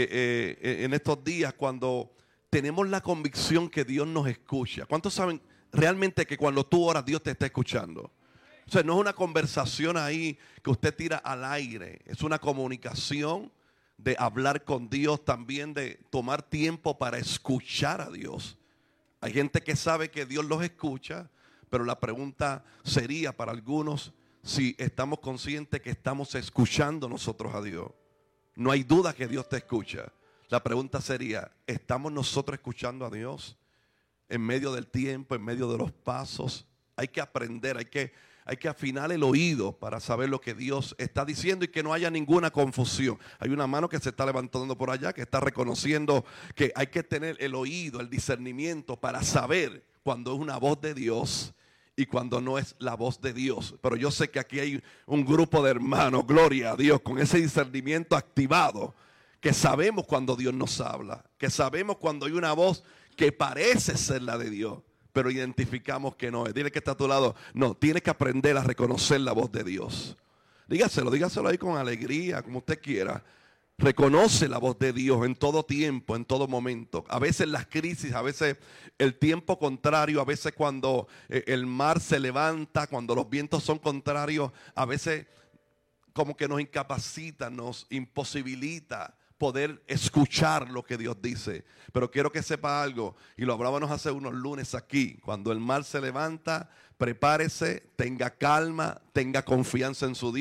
en estos días, cuando tenemos la convicción que Dios nos escucha. ¿Cuántos saben realmente que cuando tú oras, Dios te está escuchando? O sea, no es una conversación ahí que usted tira al aire, es una comunicación de hablar con Dios, también de tomar tiempo para escuchar a Dios. Hay gente que sabe que Dios los escucha, pero la pregunta sería para algunos si estamos conscientes que estamos escuchando nosotros a Dios. No hay duda que Dios te escucha. La pregunta sería: ¿estamos nosotros escuchando a Dios en medio del tiempo, en medio de los pasos? Hay que aprender, hay que afinar el oído para saber lo que Dios está diciendo y que no haya ninguna confusión. Hay una mano que se está levantando por allá, que está reconociendo que hay que tener el oído, el discernimiento para saber cuando es una voz de Dios y cuando no es la voz de Dios. Pero yo sé que aquí hay un grupo de hermanos, gloria a Dios, con ese discernimiento activado, que sabemos cuando Dios nos habla, que sabemos cuando hay una voz que parece ser la de Dios, pero identificamos que no es. Dile que está a tu lado: no, tienes que aprender a reconocer la voz de Dios. Dígaselo ahí con alegría, como usted quiera. Reconoce la voz de Dios en todo tiempo, en todo momento. A veces las crisis, a veces el tiempo contrario, a veces cuando el mar se levanta, cuando los vientos son contrarios, a veces como que nos incapacita, nos imposibilita poder escuchar lo que Dios dice. Pero quiero que sepa algo, y lo hablábamos hace unos lunes aquí: cuando el mar se levanta, prepárese, tenga calma, tenga confianza en su Dios,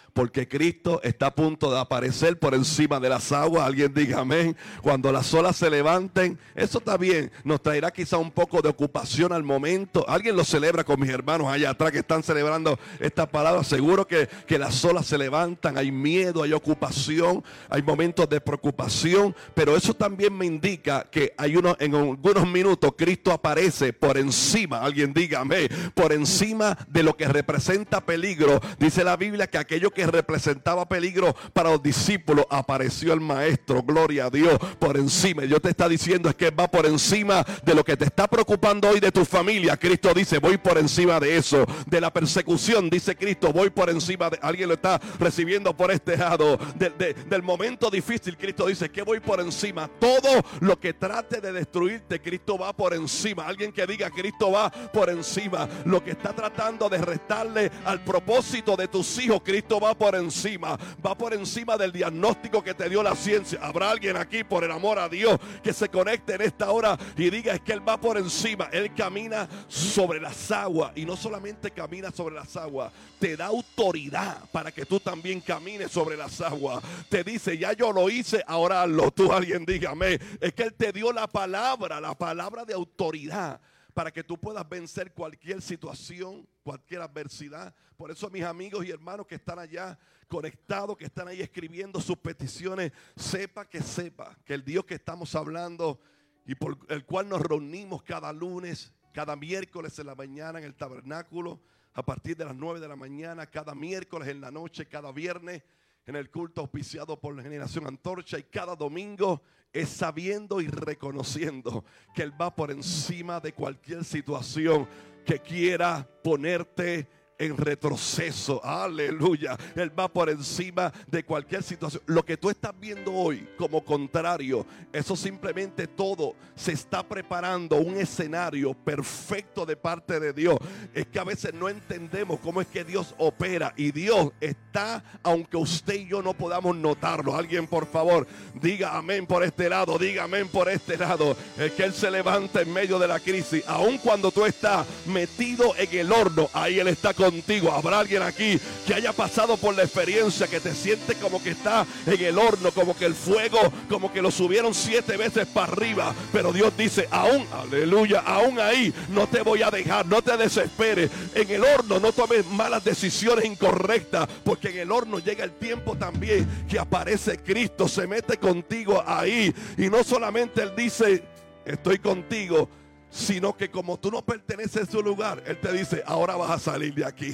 Porque Cristo está a punto de aparecer por encima de las aguas. Alguien diga amén. Cuando las olas se levanten, eso está bien. Nos traerá quizá un poco de ocupación al momento. Alguien lo celebra con mis hermanos allá atrás que están celebrando esta palabra. Seguro que las olas se levantan. Hay miedo, hay ocupación, hay momentos de preocupación. Pero eso también me indica que en algunos minutos Cristo aparece por encima. Alguien diga amén. Por encima de lo que representa peligro. Dice la Biblia que aquello que representaba peligro para los discípulos, apareció el maestro, gloria a Dios, por encima. Dios te está diciendo es que va por encima de lo que te está preocupando hoy de tu familia. Cristo dice, voy por encima de eso. De la persecución, dice Cristo, voy por encima de... Alguien lo está recibiendo por este lado. Del momento difícil, Cristo dice que voy por encima. Todo lo que trate de destruirte, Cristo va por encima. Alguien que diga, Cristo va por encima. Lo que está tratando de restarle al propósito de tus hijos, Cristo va por encima. Va por encima del diagnóstico que te dio la ciencia. Habrá alguien aquí, por el amor a Dios, que se conecte en esta hora y diga, es que Él va por encima. Él camina sobre las aguas. Y no solamente camina sobre las aguas, te da autoridad para que tú también camines sobre las aguas. Te dice, ya yo lo hice, ahora hazlo tú. Alguien dígame. Es que Él te dio la palabra de autoridad, para que tú puedas vencer cualquier situación, cualquier adversidad. Por eso, mis amigos y hermanos que están allá conectados, que están ahí escribiendo sus peticiones, sepa que el Dios que estamos hablando y por el cual nos reunimos cada lunes, cada miércoles en la mañana en el tabernáculo, a partir de las 9 de la mañana, cada miércoles en la noche, cada viernes en el culto auspiciado por la Generación Antorcha, y cada domingo, es sabiendo y reconociendo que Él va por encima de cualquier situación que quiera ponerte en retroceso. Aleluya. Él va por encima de cualquier situación. Lo que tú estás viendo hoy como contrario, eso simplemente todo se está preparando un escenario perfecto de parte de Dios. Es que a veces no entendemos cómo es que Dios opera, y Dios está, aunque usted y yo no podamos notarlo. Alguien, por favor, diga amén por este lado, diga amén por este lado. Es que Él se levanta en medio de la crisis. Aun cuando tú estás metido en el horno, ahí Él está contigo. Habrá alguien aquí que haya pasado por la experiencia, que te siente como que está en el horno, como que el fuego, como que lo subieron 7 veces para arriba. Pero Dios dice, aún, aleluya, aún ahí no te voy a dejar, no te desesperes. En el horno no tomes malas decisiones incorrectas, porque en el horno llega el tiempo también que aparece Cristo, se mete contigo ahí. Y no solamente Él dice, estoy contigo, sino que como tú no perteneces a su lugar, Él te dice, ahora vas a salir de aquí.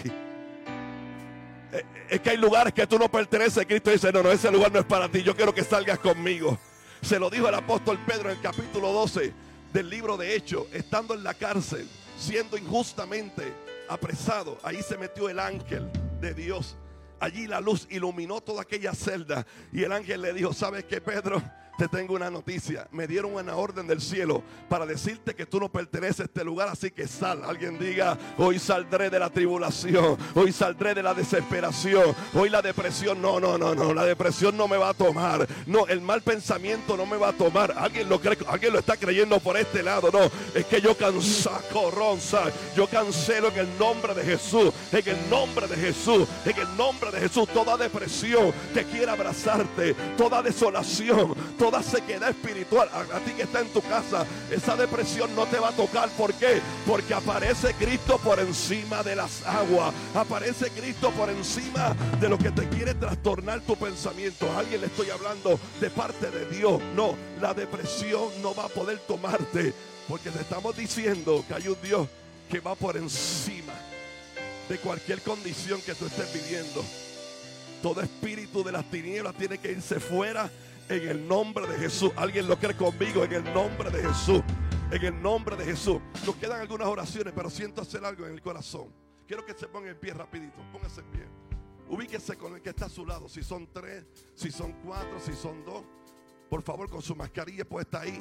Es que hay lugares que tú no perteneces. Cristo dice, no, ese lugar no es para ti, yo quiero que salgas conmigo. Se lo dijo el apóstol Pedro en el capítulo 12 del libro de Hechos, estando en la cárcel, siendo injustamente apresado. Ahí se metió el ángel de Dios. Allí la luz iluminó toda aquella celda, y el ángel le dijo, ¿sabes qué, Pedro? Te tengo una noticia. Me dieron una orden del cielo para decirte que tú no perteneces a este lugar, así que sal. Alguien diga, hoy saldré de la tribulación, hoy saldré de la desesperación, hoy la depresión, no, la depresión no me va a tomar, no, el mal pensamiento no me va a tomar. Alguien lo cree, alguien lo está creyendo por este lado. No, es que yo yo cancelo en el nombre de Jesús, en el nombre de Jesús, en el nombre de Jesús, toda depresión que quiera abrazarte, toda desolación, toda sequedad espiritual. A ti que está en tu casa, esa depresión no te va a tocar. ¿Por qué? Porque aparece Cristo por encima de las aguas. Aparece Cristo por encima de lo que te quiere trastornar tu pensamiento. A alguien le estoy hablando de parte de Dios. No, la depresión no va a poder tomarte, porque te estamos diciendo que hay un Dios que va por encima de cualquier condición que tú estés viviendo. Todo espíritu de las tinieblas tiene que irse fuera en el nombre de Jesús. ¿Alguien lo cree conmigo? En el nombre de Jesús. En el nombre de Jesús. Nos quedan algunas oraciones, pero siento hacer algo en el corazón. Quiero que se pongan en pie rapidito. Póngase en pie. Ubíquese con el que está a su lado. Si son 3, si son 4, si son 2. Por favor, con su mascarilla puesta ahí.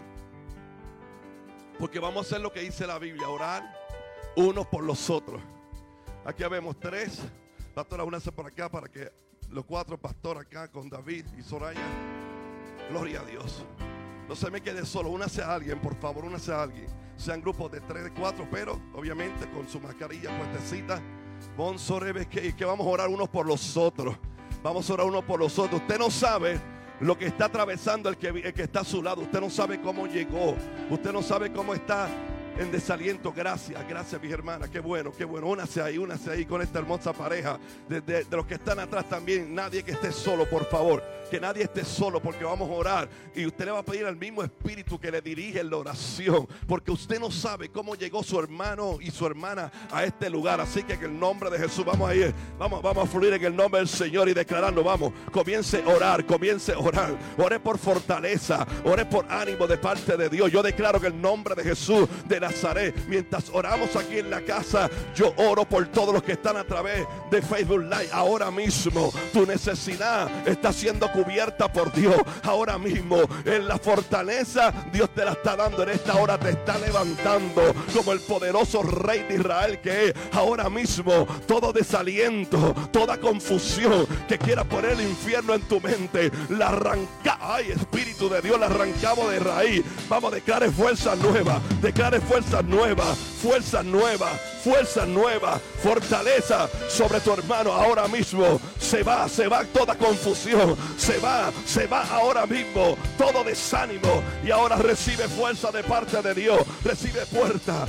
Porque vamos a hacer lo que dice la Biblia. Orar unos por los otros. Aquí vemos 3. Pastora, únase por acá para que los 4 pastores acá con David y Soraya. Gloria a Dios. No se me quede solo. Únase a alguien, por favor, únase a alguien. Sean grupos de 3, de 4, pero obviamente con su mascarilla puestecita. Que vamos a orar unos por los otros. Vamos a orar uno por los otros. Usted no sabe lo que está atravesando el que está a su lado. Usted no sabe cómo llegó. Usted no sabe cómo está en desaliento. Gracias, mis hermanas. Qué bueno, qué bueno. Únase ahí con esta hermosa pareja. De los que están atrás también. Nadie que esté solo, por favor. Que nadie esté solo, porque vamos a orar. Y usted le va a pedir al mismo Espíritu que le dirige en la oración. Porque usted no sabe cómo llegó su hermano y su hermana a este lugar. Así que en el nombre de Jesús vamos a ir. Vamos a fluir en el nombre del Señor y declararlo. Vamos, comience a orar. Ore por fortaleza. Ore por ánimo de parte de Dios. Yo declaro que en el nombre de Jesús de Nazaret, mientras oramos aquí en la casa, yo oro por todos los que están a través de Facebook Live. Ahora mismo tu necesidad está siendo cubierta por Dios. Ahora mismo en la fortaleza Dios te la está dando. En esta hora te está levantando como el poderoso Rey de Israel que es. Ahora mismo todo desaliento, toda confusión que quiera poner el infierno en tu mente, la arranca. Ay, Espíritu de Dios, la arrancamos de raíz. Vamos, declare fuerza nueva. Declare fuerza nueva, fuerza nueva, fuerza nueva, fortaleza sobre tu hermano. Ahora mismo se va toda confusión, se va ahora mismo todo desánimo, y ahora recibe fuerza de parte de Dios. Recibe fuerza,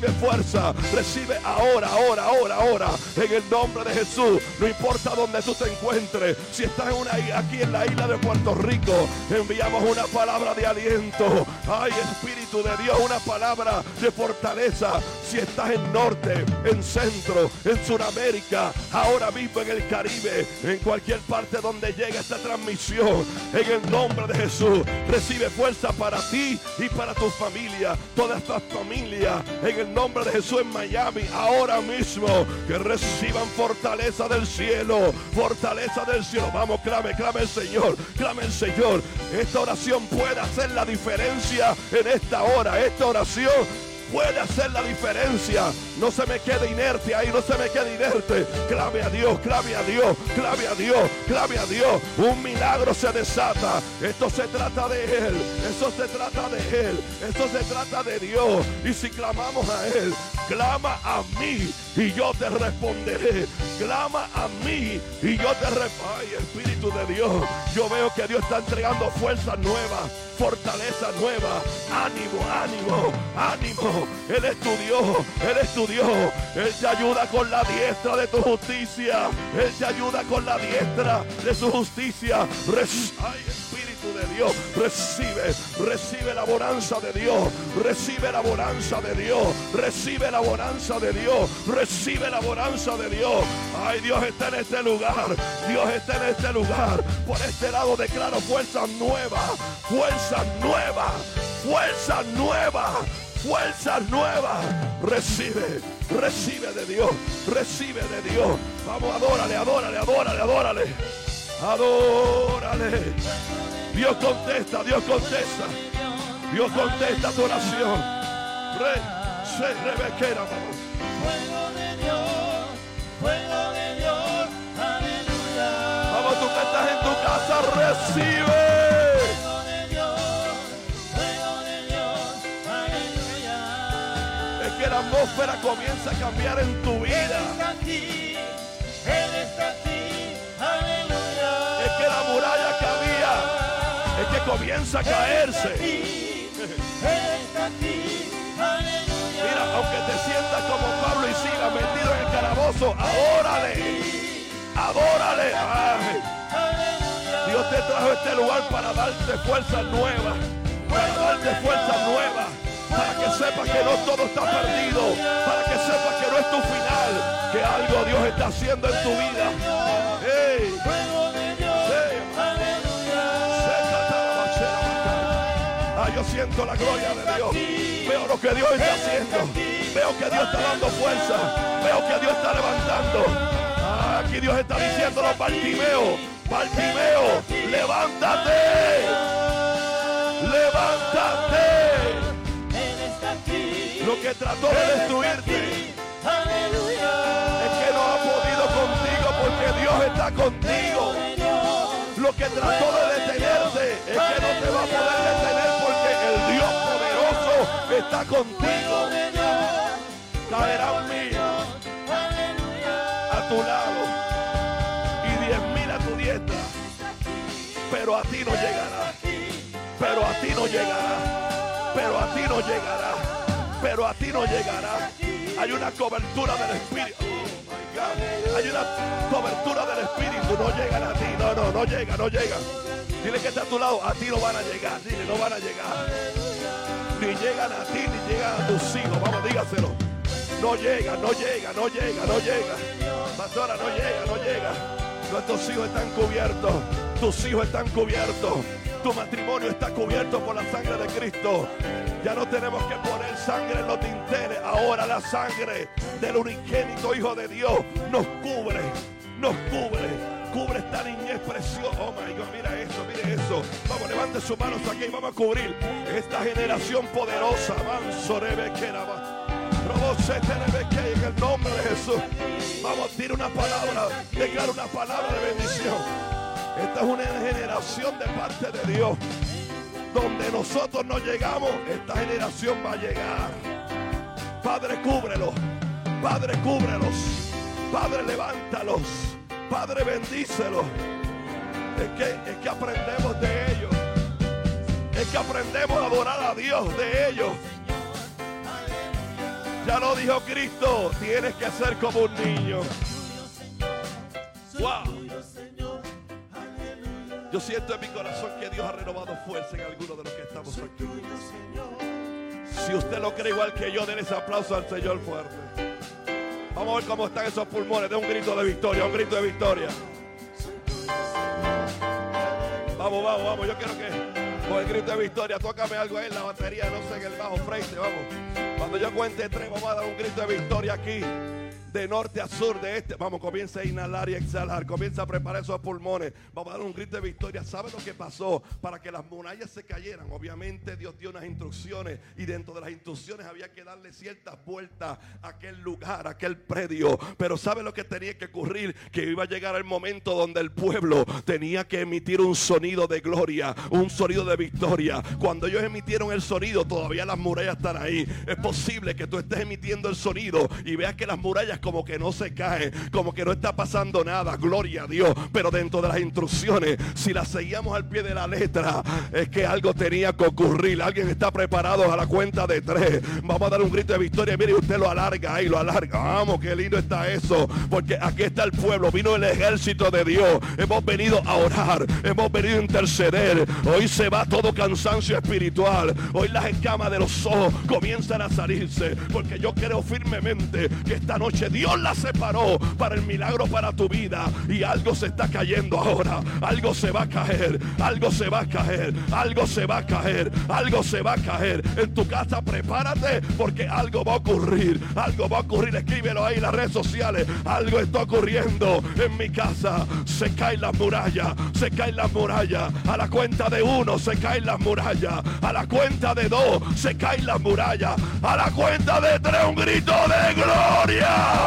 recibe ahora, en el nombre de Jesús. No importa donde tú te encuentres, si estás aquí en la isla de Puerto Rico, enviamos una palabra de aliento. Ay, Espíritu de Dios, una palabra de fortaleza. Si estás en norte, en centro, en Sudamérica, ahora mismo en el Caribe, en cualquier parte donde llegue esta transmisión, en el nombre de Jesús, recibe fuerza para ti y para tu familia, todas estas familias, en el nombre de Jesús en Miami, ahora mismo, que reciban fortaleza del cielo, fortaleza del cielo. Vamos, clame el Señor, clame el Señor. Esta oración puede hacer la diferencia en esta hora. Esta oración puede hacer la diferencia. No se me quede inerte ahí, no se me quede inerte. Clame a Dios, clame a Dios, clame a Dios, clame a Dios. Un milagro se desata. Esto se trata de Él, eso se trata de Él, esto se trata de Dios. Y si clamamos a Él, clama a mí y yo te responderé. Clama a mí y yo te responderé. Ay, Espíritu de Dios, yo veo que Dios está entregando fuerza nueva, fortaleza nueva, ánimo. Él es tu Dios, Él es tu Dios. Él te ayuda con la diestra de tu justicia. Él te ayuda con la diestra de su justicia. Ay, Espíritu de Dios, recibe la bonanza de Dios, recibe la bonanza de Dios, recibe la bonanza de Dios, recibe la bonanza de Dios. Ay, Dios está en este lugar, Dios está en este lugar. Por este lado declaro fuerza nueva, fuerza nueva, fuerza nueva, fuerza nueva. Recibe de Dios, recibe de Dios. Vamos, adórale. Dios contesta tu oración. Rebequera, vamos. Fuego de Dios, aleluya. Vamos, tú que estás en tu casa, recibe. La atmósfera comienza a cambiar en tu vida. Él está aquí, aleluya. Es que la muralla que había, es que comienza a caerse. Él está aquí, aleluya. Mira, aunque te sientas como Pablo y Silas metido en el calabozo, adórale. Ay. Dios te trajo a este lugar para darte fuerza nueva, para que sepas que no todo está perdido, para que sepas que no es tu final, que algo Dios está haciendo en tu vida. Hey. Yo siento la gloria de Dios, veo lo que Dios está haciendo, veo que Dios está dando fuerza, veo que Dios está levantando. Aquí Dios está diciendo a Bartimeo, levántate. Lo que trató de destruirte es que no ha podido contigo, porque Dios está contigo. Lo que trató de detenerte es que no te va a poder detener, porque el Dios poderoso está contigo. Caerán 1000 a tu lado y 10,000 a tu diestra, pero a ti no llegará. Pero a ti no llegará. Pero a ti no llegará. Pero a ti no llegará. Hay una cobertura del Espíritu. Oh my God. Hay una cobertura del Espíritu. No llegan a ti. No llega, no llega. Dile que está a tu lado. A ti no van a llegar. Dile, no van a llegar. Ni llegan a ti, ni llegan a tus hijos. Vamos, dígaselo. No llega, no llega, no llega, no llega. Pastora, no llega, no llega. Nuestros hijos están cubiertos. Tus hijos están cubiertos. Tu matrimonio está cubierto por la sangre de Cristo. Ya no tenemos que poner sangre en los dinteles. Ahora la sangre del unigénito Hijo de Dios nos cubre. Nos cubre. Cubre esta niñez preciosa. Oh my God, mira eso, mire eso. Vamos, levante sus manos aquí y vamos a cubrir esta generación poderosa. En el nombre de Jesús. Vamos, tira una palabra. Declara una palabra de bendición. Esta es una generación de parte de Dios. Donde nosotros no llegamos, esta generación va a llegar. Padre, cúbrelos. Padre, cúbrelos. Padre, levántalos. Padre, bendícelos. Es que aprendemos de ellos. Es que aprendemos a adorar a Dios de ellos. Ya lo dijo Cristo, tienes que ser como un niño. Wow. Yo siento en mi corazón que Dios ha renovado fuerza en algunos de los que estamos aquí. Si usted lo cree igual que yo, denle ese aplauso al Señor fuerte. Vamos a ver cómo están esos pulmones. De un grito de victoria, un grito de victoria. Vamos, vamos, vamos. Yo quiero que con el grito de victoria, tócame algo ahí en la batería, no sé, en el bajo frente, vamos. Cuando yo cuente 3, vamos a dar un grito de victoria aquí. De norte a sur, de este. Vamos, comienza a inhalar y exhalar. Comienza a preparar esos pulmones. Vamos a dar un grito de victoria. ¿Sabe lo que pasó? Para que las murallas se cayeran, obviamente Dios dio unas instrucciones. Y dentro de las instrucciones había que darle ciertas vueltas a aquel lugar, a aquel predio. Pero ¿sabe lo que tenía que ocurrir? Que iba a llegar el momento donde el pueblo tenía que emitir un sonido de gloria, un sonido de victoria. Cuando ellos emitieron el sonido, todavía las murallas están ahí. Es posible que tú estés emitiendo el sonido y veas que las murallas como que no se cae, como que no está pasando nada, gloria a Dios, pero dentro de las instrucciones, si las seguíamos al pie de la letra, es que algo tenía que ocurrir. Alguien está preparado a la cuenta de 3, vamos a dar un grito de victoria. Mire, usted lo alarga ahí, lo alarga, vamos, qué lindo está eso, porque aquí está el pueblo, vino el ejército de Dios, hemos venido a orar, hemos venido a interceder. Hoy se va todo cansancio espiritual, hoy las escamas de los ojos comienzan a salirse, porque yo creo firmemente que esta noche Dios la separó para el milagro para tu vida. Y algo se está cayendo ahora. Algo se va a caer. Algo se va a caer. Algo se va a caer. Algo se va a caer. En tu casa prepárate porque algo va a ocurrir. Algo va a ocurrir. Escríbelo ahí en las redes sociales. Algo está ocurriendo en mi casa. Se caen las murallas. Se caen las murallas. A la cuenta de 1 se caen las murallas. A la cuenta de 2 se caen las murallas. A la cuenta de 3 un grito de gloria.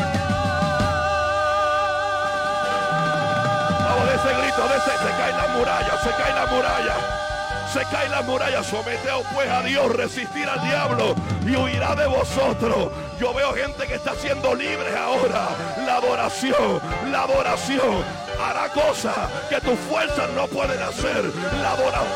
Vamos, de ese grito, de ese, se cae la muralla, se cae la muralla, se cae la muralla. Someteos pues a Dios, resistir al diablo y huirá de vosotros. Yo veo gente que está siendo libre ahora. La adoración hará cosas que tus fuerzas no pueden hacer. La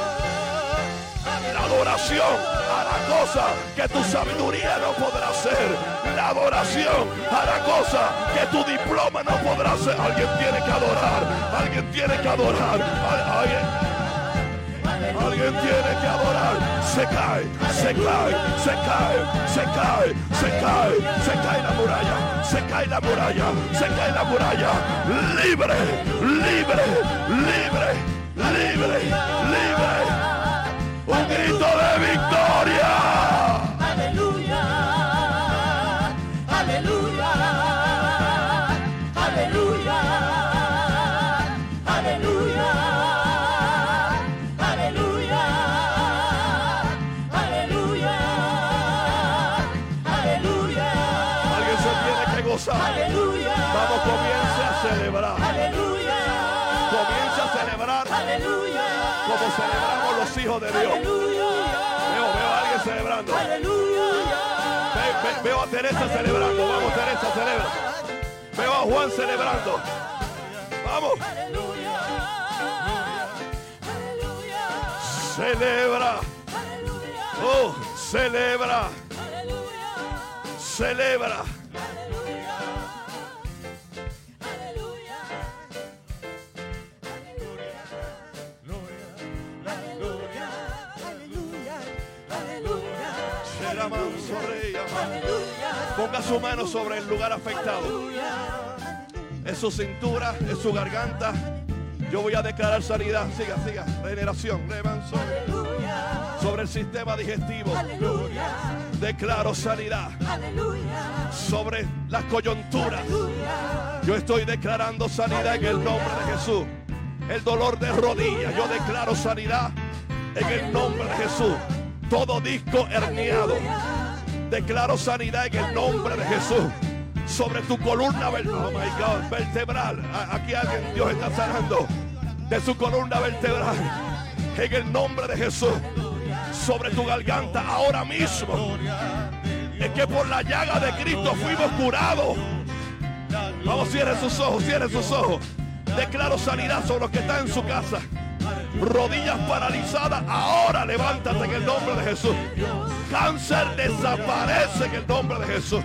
adoración hará cosas que tu sabiduría no podrá hacer. La adoración hará cosas que tu diploma no podrá hacer. Alguien tiene que adorar. Alguien tiene que adorar. Alguien tiene que adorar. Se cae, se cae, se cae, se cae, se cae, se cae la muralla. Se cae la muralla. Se cae la muralla. Libre, libre, libre, libre, libre. Un grito de victoria. Aleluya, aleluya, aleluya, aleluya, aleluya, aleluya, aleluya. Alguien se tiene que gozar. Aleluya. Vamos, comience a celebrar. Aleluya. Comience a celebrar. Aleluya. Como celebramos los hijos de Dios. Veo a alguien celebrando. Veo a Teresa celebrando. Vamos, Teresa, celebra. Veo a Juan celebrando. Vamos. Celebra. Oh, celebra. Celebra. Ponga su mano sobre el lugar afectado. En su cintura, en su garganta. Yo voy a declarar sanidad. Siga, siga. Regeneración. Remanso. Sobre el sistema digestivo. Declaro sanidad. Sobre las coyunturas. Yo estoy declarando sanidad en el nombre de Jesús. El dolor de rodillas. Yo declaro sanidad en el nombre de Jesús. Todo disco herniado. Declaro sanidad en el nombre de Jesús. Sobre tu columna vertebral. Aquí alguien, Dios está sanando de su columna vertebral. En el nombre de Jesús. Sobre tu garganta ahora mismo. Es que por la llaga de Cristo fuimos curados. Vamos, cierren sus ojos, cierren sus ojos. Declaro sanidad sobre los que están en su casa. Rodillas paralizadas, ahora levántate en el nombre de Jesús. Cáncer desaparece en el nombre de Jesús.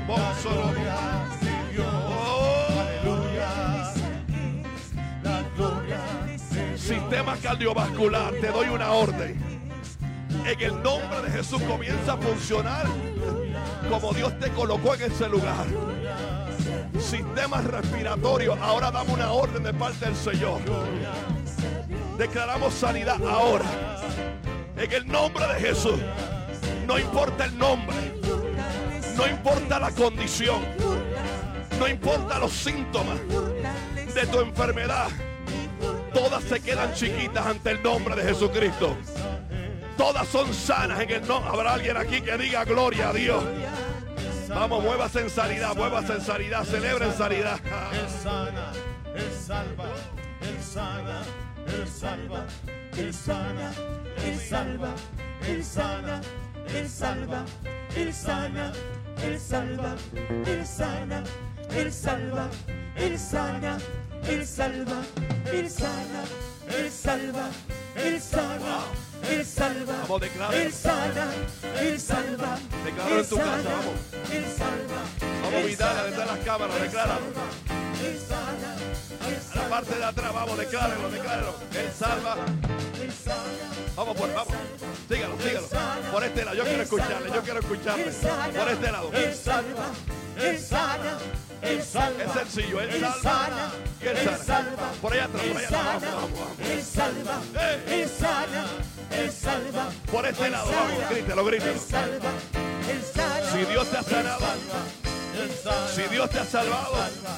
Sistema cardiovascular, te doy una orden. En el nombre de Jesús comienza a funcionar como Dios te colocó en ese lugar. Sistema respiratorio, ahora damos una orden de parte del Señor. Declaramos sanidad ahora. En el nombre de Jesús. No importa el nombre. No importa la condición. No importa los síntomas de tu enfermedad. Todas se quedan chiquitas ante el nombre de Jesucristo. Todas son sanas en el nombre. Habrá alguien aquí que diga gloria a Dios. Vamos, muévase en sanidad, muévase en sanidad, celebre en sanidad. Él sana, Él salva, Él sana, Él salva, Él sana, Él salva, Él sana, Él salva, Él sana, Él salva, Él sana, Él salva, Él sana, Él salva, Él sana, Él salva, Él sana. Él salva, vamos, declara. Él sana, Él salva. Declara en tu casa, vamos. Él salva. Vamos, Vidal, desde las cámaras, declara. Él sana, Él A la parte de atrás, vamos, decláralo, decláralo. Él salva. Él sana. Vamos, vamos. Sígalo, sígalo. Por este lado, yo quiero escucharle, yo quiero escucharle. Por este lado. Él salva, Él sana, Él salva. Es sencillo, Él Él salva. sana, Y Él Él sana. salva. Por allá atrás, por allá atrás. Vamos, Él vamos, vamos. Él salva, Él sana, Él salva. Por este lado, vamos, grítelo, grítelo. Él salva, Él sana. Si Dios te ha sanado, si Dios te ha salvado,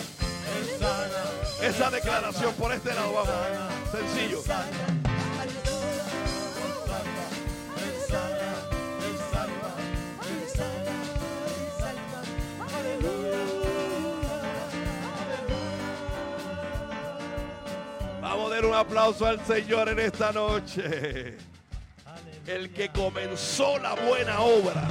esa declaración por este lado, vamos. Sencillo. Vamos a dar un aplauso al Señor en esta noche. El que comenzó la buena obra.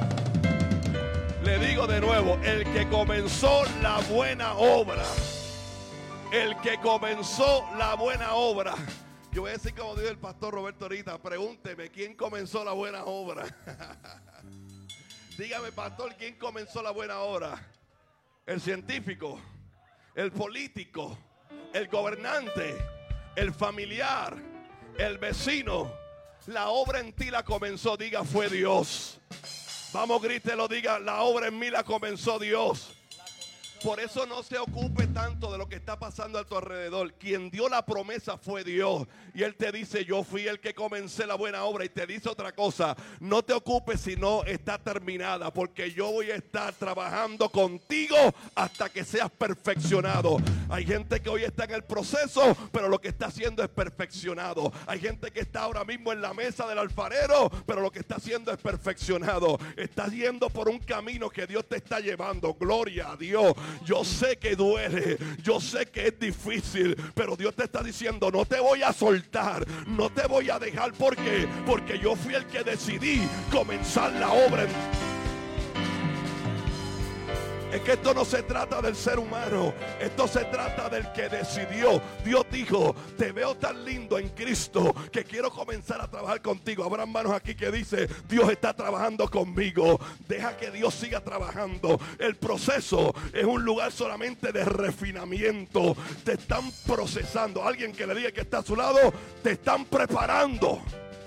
Le digo de nuevo, el que comenzó la buena obra. El que comenzó la buena obra. Yo voy a decir como dijo el pastor Roberto ahorita, pregúnteme, ¿quién comenzó la buena obra? Dígame, pastor, ¿quién comenzó la buena obra? El científico, el político, el gobernante, el familiar, el vecino. La obra en ti la comenzó, diga, fue Dios. Vamos, grítelo, diga, la obra en mí la comenzó Dios. Por eso no se ocupe tanto de lo que está pasando a tu alrededor. Quien dio la promesa fue Dios. Y Él te dice, yo fui el que comencé la buena obra. Y te dice otra cosa, no te ocupes si no está terminada, porque yo voy a estar trabajando contigo hasta que seas perfeccionado. Hay gente que hoy está en el proceso, pero lo que está haciendo es perfeccionado. Hay gente que está ahora mismo en la mesa del alfarero, pero lo que está haciendo es perfeccionado. Estás yendo por un camino que Dios te está llevando. Gloria a Dios. Yo sé que duele, yo sé que es difícil, pero Dios te está diciendo, no te voy a soltar, no te voy a dejar. ¿Por qué? Porque yo fui el que decidí comenzar la obra. Es que esto no se trata del ser humano, esto se trata del que decidió. Dios dijo, te veo tan lindo en Cristo que quiero comenzar a trabajar contigo. Habrá manos aquí que dice, Dios está trabajando conmigo. Deja que Dios siga trabajando. El proceso es un lugar solamente de refinamiento. Te están procesando. Alguien que le diga que está a su lado, te están preparando.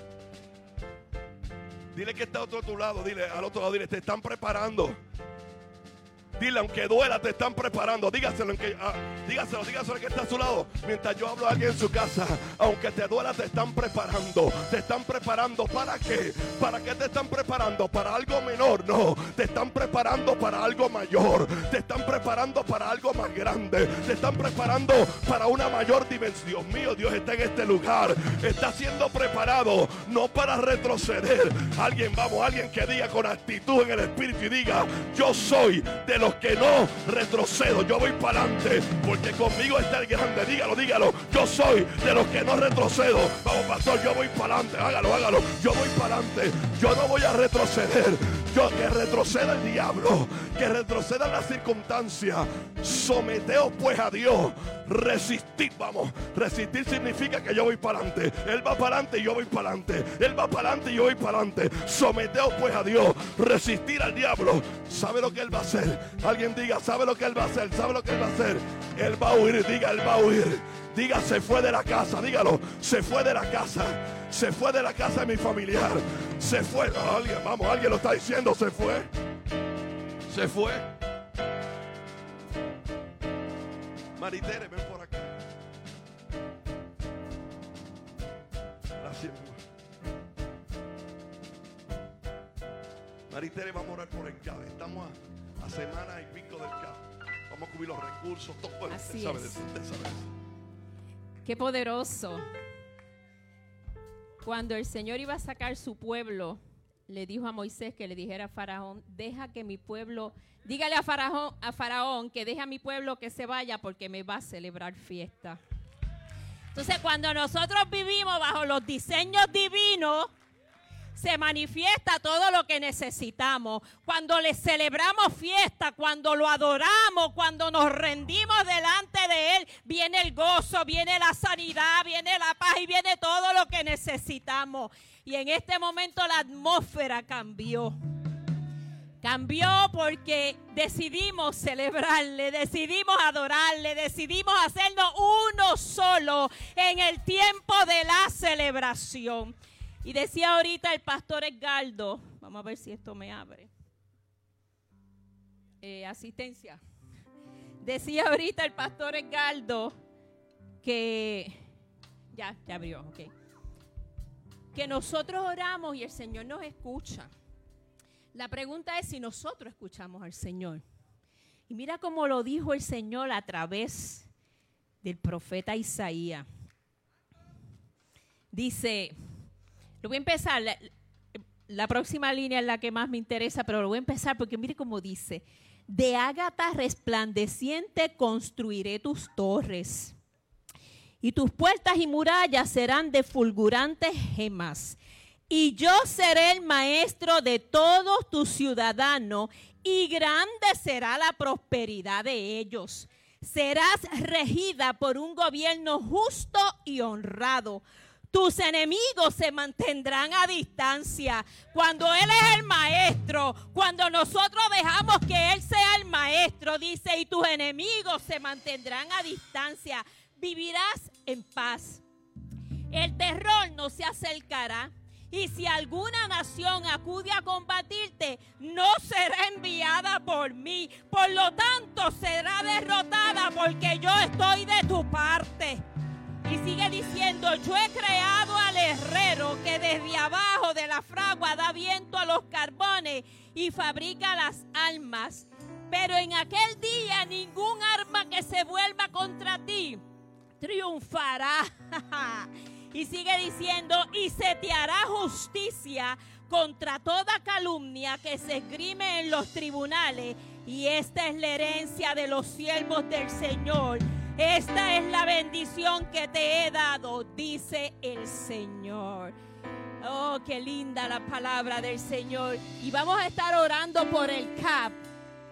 Dile que está a tu lado, dile al otro lado, dile, te están preparando. Dile, aunque duela, te están preparando. Dígaselo al que está a su lado. Mientras yo hablo a alguien en su casa, aunque te duela, te están preparando. Te están preparando, ¿para qué? ¿Para qué te están preparando? ¿Para algo menor? No, te están preparando para algo mayor. Te están preparando para algo más grande. Te están preparando para una mayor dimensión. Dios mío, Dios está en este lugar. Está siendo preparado, no para retroceder. Alguien que diga con actitud en el espíritu y diga, yo soy de los que no retrocedo, yo voy para adelante, porque conmigo está el grande. Dígalo, yo soy de los que no retrocedo. Vamos, pastor, yo voy para adelante, hágalo, yo voy para adelante, yo no voy a retroceder. Que retroceda el diablo, que retroceda la circunstancia. Someteos pues a Dios. Resistir, vamos. Resistir significa que yo voy para adelante. Él va para adelante y yo voy para adelante. Él va para adelante y yo voy para adelante. Someteos pues a Dios. Resistir al diablo. ¿Sabe lo que él va a hacer? Alguien diga, ¿sabe lo que él va a hacer? ¿Sabe lo que él va a hacer? Él va a huir, diga, él va a huir. Diga, se fue de la casa, dígalo, se fue de la casa. Se fue de la casa de mi familiar. Se fue. Alguien lo está diciendo, se fue. Se fue. Maritere, ven por acá. Gracias. Maritere, vamos a orar por el CAB. Estamos a semana y pico del CAB. Vamos a cubrir los recursos. Todo. Así sabe es. de eso, usted sabe de eso. Qué poderoso. Cuando el Señor iba a sacar su pueblo, le dijo a Moisés que le dijera a Faraón, deja que mi pueblo, dígale a Faraón que deje a mi pueblo que se vaya porque me va a celebrar fiesta. Entonces, cuando nosotros vivimos bajo los diseños divinos, se manifiesta todo lo que necesitamos. Cuando le celebramos fiesta, cuando lo adoramos, cuando nos rendimos delante de Él, viene el gozo, viene la sanidad, viene la paz y viene todo lo que necesitamos. Y en este momento la atmósfera cambió. Cambió porque decidimos celebrarle, decidimos adorarle, decidimos hacernos uno solo en el tiempo de la celebración. Y decía ahorita el pastor Edgardo, vamos a ver si esto me abre. Asistencia. Decía ahorita el pastor Edgardo que, ya abrió, ok. Que nosotros oramos y el Señor nos escucha. La pregunta es si nosotros escuchamos al Señor. Y mira cómo lo dijo el Señor a través del profeta Isaías. Dice... Lo voy a empezar, la próxima línea es la que más me interesa, pero lo voy a empezar porque mire cómo dice, de ágata resplandeciente construiré tus torres, y tus puertas y murallas serán de fulgurantes gemas, y yo seré el maestro de todos tus ciudadanos, y grande será la prosperidad de ellos. Serás regida por un gobierno justo y honrado. Tus enemigos se mantendrán a distancia. Cuando Él es el maestro, cuando nosotros dejamos que Él sea el maestro, dice, y tus enemigos se mantendrán a distancia, vivirás en paz. El terror no se acercará. Y si alguna nación acude a combatirte, no será enviada por mí. Por lo tanto, será derrotada porque yo estoy de tu parte. Y sigue diciendo, yo he creado al herrero que desde abajo de la fragua da viento a los carbones y fabrica las armas. Pero en aquel día ningún arma que se vuelva contra ti triunfará. Y sigue diciendo, y se te hará justicia contra toda calumnia que se esgrime en los tribunales. Y esta es la herencia de los siervos del Señor. Esta es la bendición que te he dado, dice el Señor. Oh, qué linda la palabra del Señor. Y vamos a estar orando por el CAP.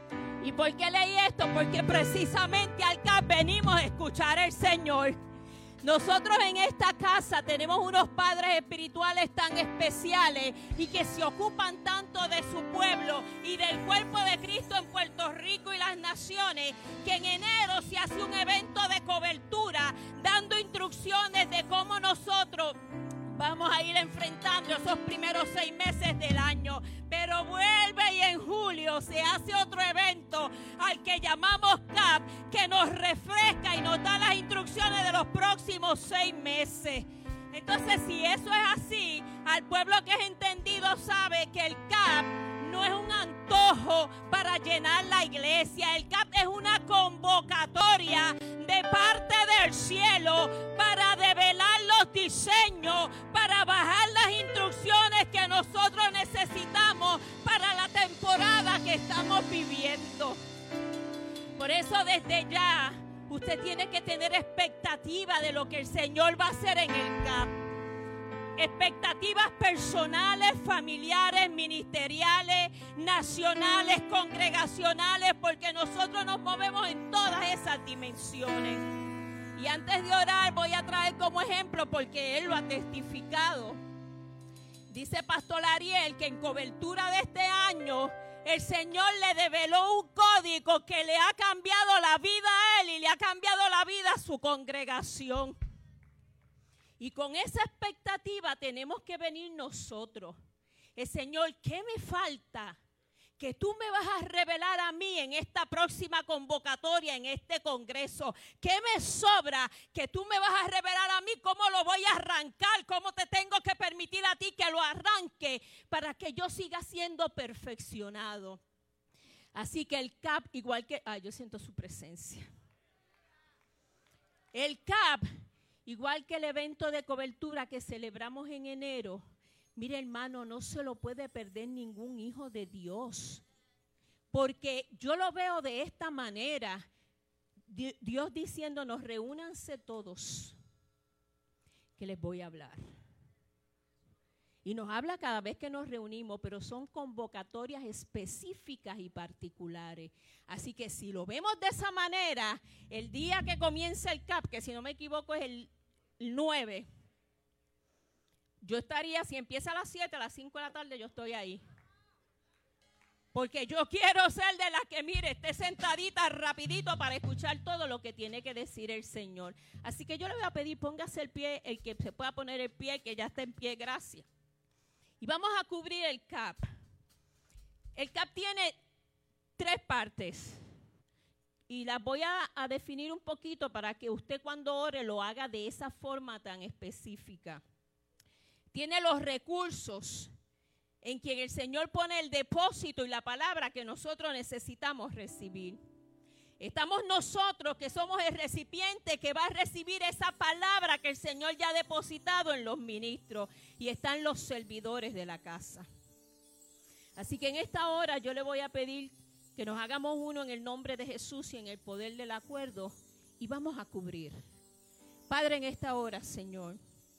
¿Y por qué leí esto? Porque precisamente acá venimos a escuchar al Señor. Nosotros en esta casa tenemos unos padres espirituales tan especiales y que se ocupan tanto de su pueblo y del cuerpo de Cristo en Puerto Rico y las naciones, que en enero se hace un evento de cobertura dando instrucciones de cómo nosotros vamos a ir enfrentando esos primeros 6 meses del año. Pero vuelve y en julio se hace otro evento al que llamamos CAP, que nos refresca y nos da las instrucciones de los próximos 6 meses. Entonces, si eso es así, al pueblo que es entendido sabe que el CAP no es un antojo para llenar la iglesia. El CAP es una convocatoria de parte del cielo para develar los diseños, para bajar las instrucciones que nosotros necesitamos para la temporada que estamos viviendo. Por eso desde ya usted tiene que tener expectativa de lo que el Señor va a hacer en el CAP. Expectativas personales, familiares, ministeriales, nacionales, congregacionales, porque nosotros nos movemos en todas esas dimensiones. Y antes de orar voy a traer como ejemplo, porque Él lo ha testificado. Dice Pastor Ariel que en cobertura de este año el Señor le develó un código que le ha cambiado la vida a Él y le ha cambiado la vida a su congregación. Y con esa expectativa tenemos que venir nosotros. El Señor, ¿qué me falta? Que tú me vas a revelar a mí en esta próxima convocatoria, en este congreso. ¿Qué me sobra? Que tú me vas a revelar a mí cómo lo voy a arrancar, cómo te tengo que permitir a ti que lo arranque para que yo siga siendo perfeccionado. Así que el CAP, igual que... yo siento su presencia. El CAP, igual que el evento de cobertura que celebramos en enero, mire, hermano, no se lo puede perder ningún hijo de Dios. Porque yo lo veo de esta manera. Dios diciéndonos, reúnanse todos, que les voy a hablar. Y nos habla cada vez que nos reunimos, pero son convocatorias específicas y particulares. Así que si lo vemos de esa manera, el día que comienza el CAP, que si no me equivoco es el 9, yo estaría, si empieza a las 7, a las 5 de la tarde, yo estoy ahí. Porque yo quiero ser de las que, mire, esté sentadita rapidito para escuchar todo lo que tiene que decir el Señor. Así que yo le voy a pedir, póngase el pie, el que se pueda poner el pie, que ya está en pie, gracias. Y vamos a cubrir el CAP. El CAP tiene 3 partes. Y las voy a definir un poquito para que usted cuando ore lo haga de esa forma tan específica. Tiene los recursos en quien el Señor pone el depósito y la palabra que nosotros necesitamos recibir. Estamos nosotros que somos el recipiente que va a recibir esa palabra que el Señor ya ha depositado en los ministros, y están los servidores de la casa. Así que en esta hora yo le voy a pedir que nos hagamos uno en el nombre de Jesús y en el poder del acuerdo, y vamos a cubrir. Padre, en esta hora, Señor,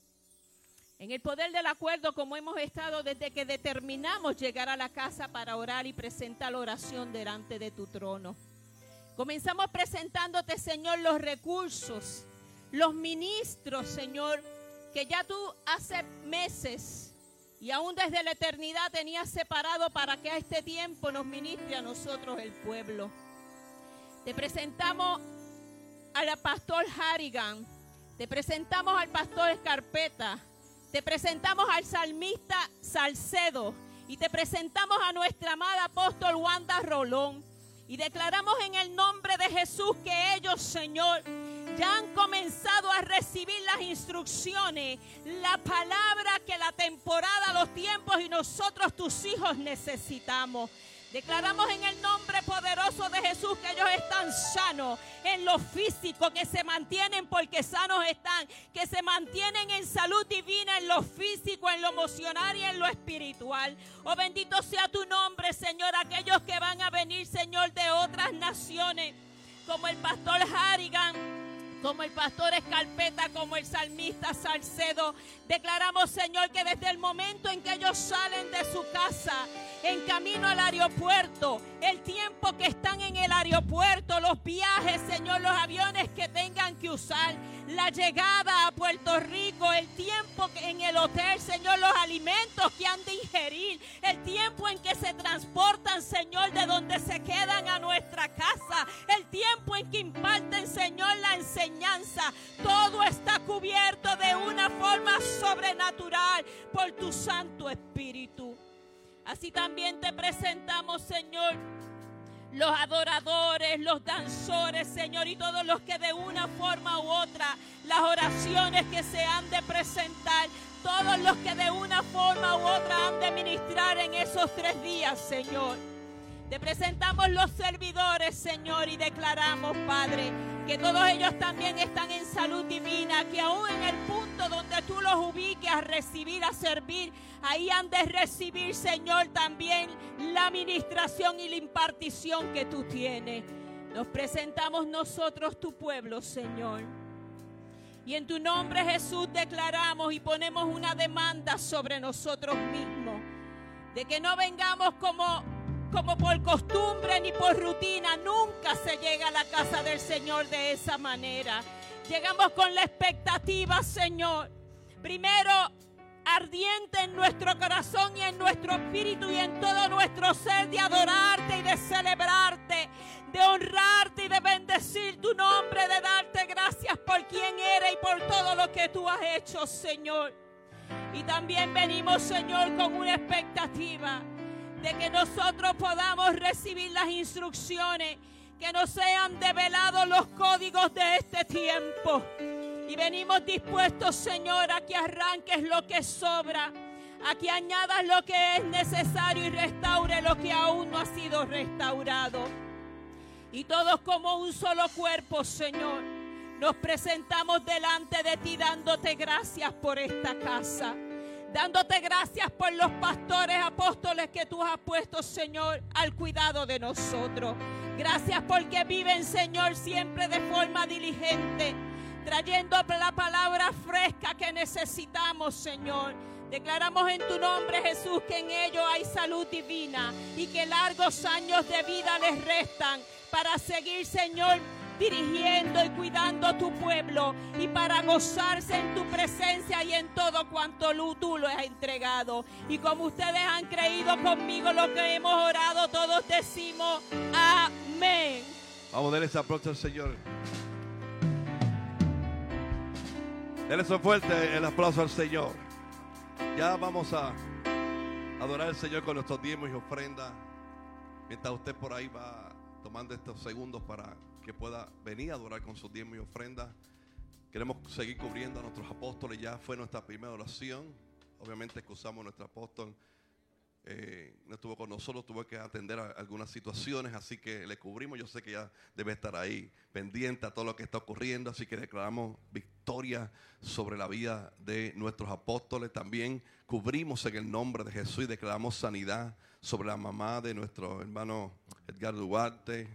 en el poder del acuerdo, como hemos estado desde que determinamos llegar a la casa para orar y presentar la oración delante de tu trono. Comenzamos presentándote, Señor, los recursos, los ministros, Señor, que ya tú hace meses y aún desde la eternidad tenías separado para que a este tiempo nos ministre a nosotros el pueblo. Te presentamos al pastor Harrigan, te presentamos al pastor Escarpeta, te presentamos al salmista Salcedo y te presentamos a nuestra amada apóstol Wanda Rolón. Y declaramos en el nombre de Jesús que ellos, Señor, ya han comenzado a recibir las instrucciones, la palabra que la temporada, los tiempos y nosotros, tus hijos, necesitamos. Declaramos en el nombre poderoso de Jesús que ellos están sanos en lo físico, que se mantienen porque sanos están, que se mantienen en salud divina en lo físico, en lo emocional y en lo espiritual. Oh, bendito sea tu nombre, Señor. Aquellos que van a venir, Señor, de otras naciones, como el pastor Harrigan, como el pastor Escarpeta, como el salmista Salcedo. Declaramos, Señor, que desde el momento en que ellos salen de su casa, en camino al aeropuerto, el tiempo que están en el aeropuerto, los viajes, Señor, los aviones que tengan que usar, la llegada a Puerto Rico, el tiempo en el hotel, Señor, los alimentos que han de ingerir, el tiempo en que se transportan, Señor, de donde se quedan a nuestra casa, el tiempo en que imparten, Señor, la enseñanza. Todo está cubierto de una forma sobrenatural por tu Santo Espíritu. Así también te presentamos, Señor, los adoradores, los danzores, Señor, y todos los que de una forma u otra, las oraciones que se han de presentar, todos los que de una forma u otra han de ministrar en esos 3 días, Señor. Te presentamos los servidores, Señor, y declaramos, Padre, que todos ellos también están en salud divina, que aún en el punto donde tú los ubiques a recibir, a servir, ahí han de recibir, Señor, también la administración y la impartición que tú tienes. Nos presentamos nosotros, tu pueblo, Señor. Y en tu nombre, Jesús, declaramos y ponemos una demanda sobre nosotros mismos, de que no vengamos como por costumbre ni por rutina. Nunca se llega a la casa del Señor de esa manera. Llegamos con la expectativa, Señor, primero ardiente en nuestro corazón y en nuestro espíritu y en todo nuestro ser, de adorarte y de celebrarte, de honrarte y de bendecir tu nombre, de darte gracias por quien eres y por todo lo que tú has hecho, Señor. Y también venimos, Señor, con una expectativa de que nosotros podamos recibir las instrucciones, que nos sean develados los códigos de este tiempo. Y venimos dispuestos, Señor, a que arranques lo que sobra, a que añadas lo que es necesario y restaure lo que aún no ha sido restaurado. Y todos como un solo cuerpo, Señor, nos presentamos delante de ti dándote gracias por esta casa. Dándote gracias por los pastores, apóstoles que tú has puesto, Señor, al cuidado de nosotros. Gracias porque viven, Señor, siempre de forma diligente, trayendo la palabra fresca que necesitamos, Señor. Declaramos en tu nombre, Jesús, que en ellos hay salud divina y que largos años de vida les restan para seguir, Señor, dirigiendo y cuidando tu pueblo y para gozarse en tu presencia y en todo cuanto tú lo has entregado. Y como ustedes han creído conmigo lo que hemos orado, todos decimos amén. Vamos a darle ese aplauso al Señor. Denle eso fuerte el aplauso al Señor. Ya vamos a adorar al Señor con nuestros diezmos y ofrendas. Mientras usted por ahí va tomando estos segundos para que pueda venir a adorar con sus diezmos y ofrendas. Queremos seguir cubriendo a nuestros apóstoles. Ya fue nuestra primera oración. Obviamente excusamos a nuestro apóstol. No estuvo con nosotros, tuvo que atender a algunas situaciones, así que le cubrimos. Yo sé que ya debe estar ahí pendiente a todo lo que está ocurriendo, así que declaramos victoria sobre la vida de nuestros apóstoles. También cubrimos en el nombre de Jesús y declaramos sanidad sobre la mamá de nuestro hermano Edgar Duarte,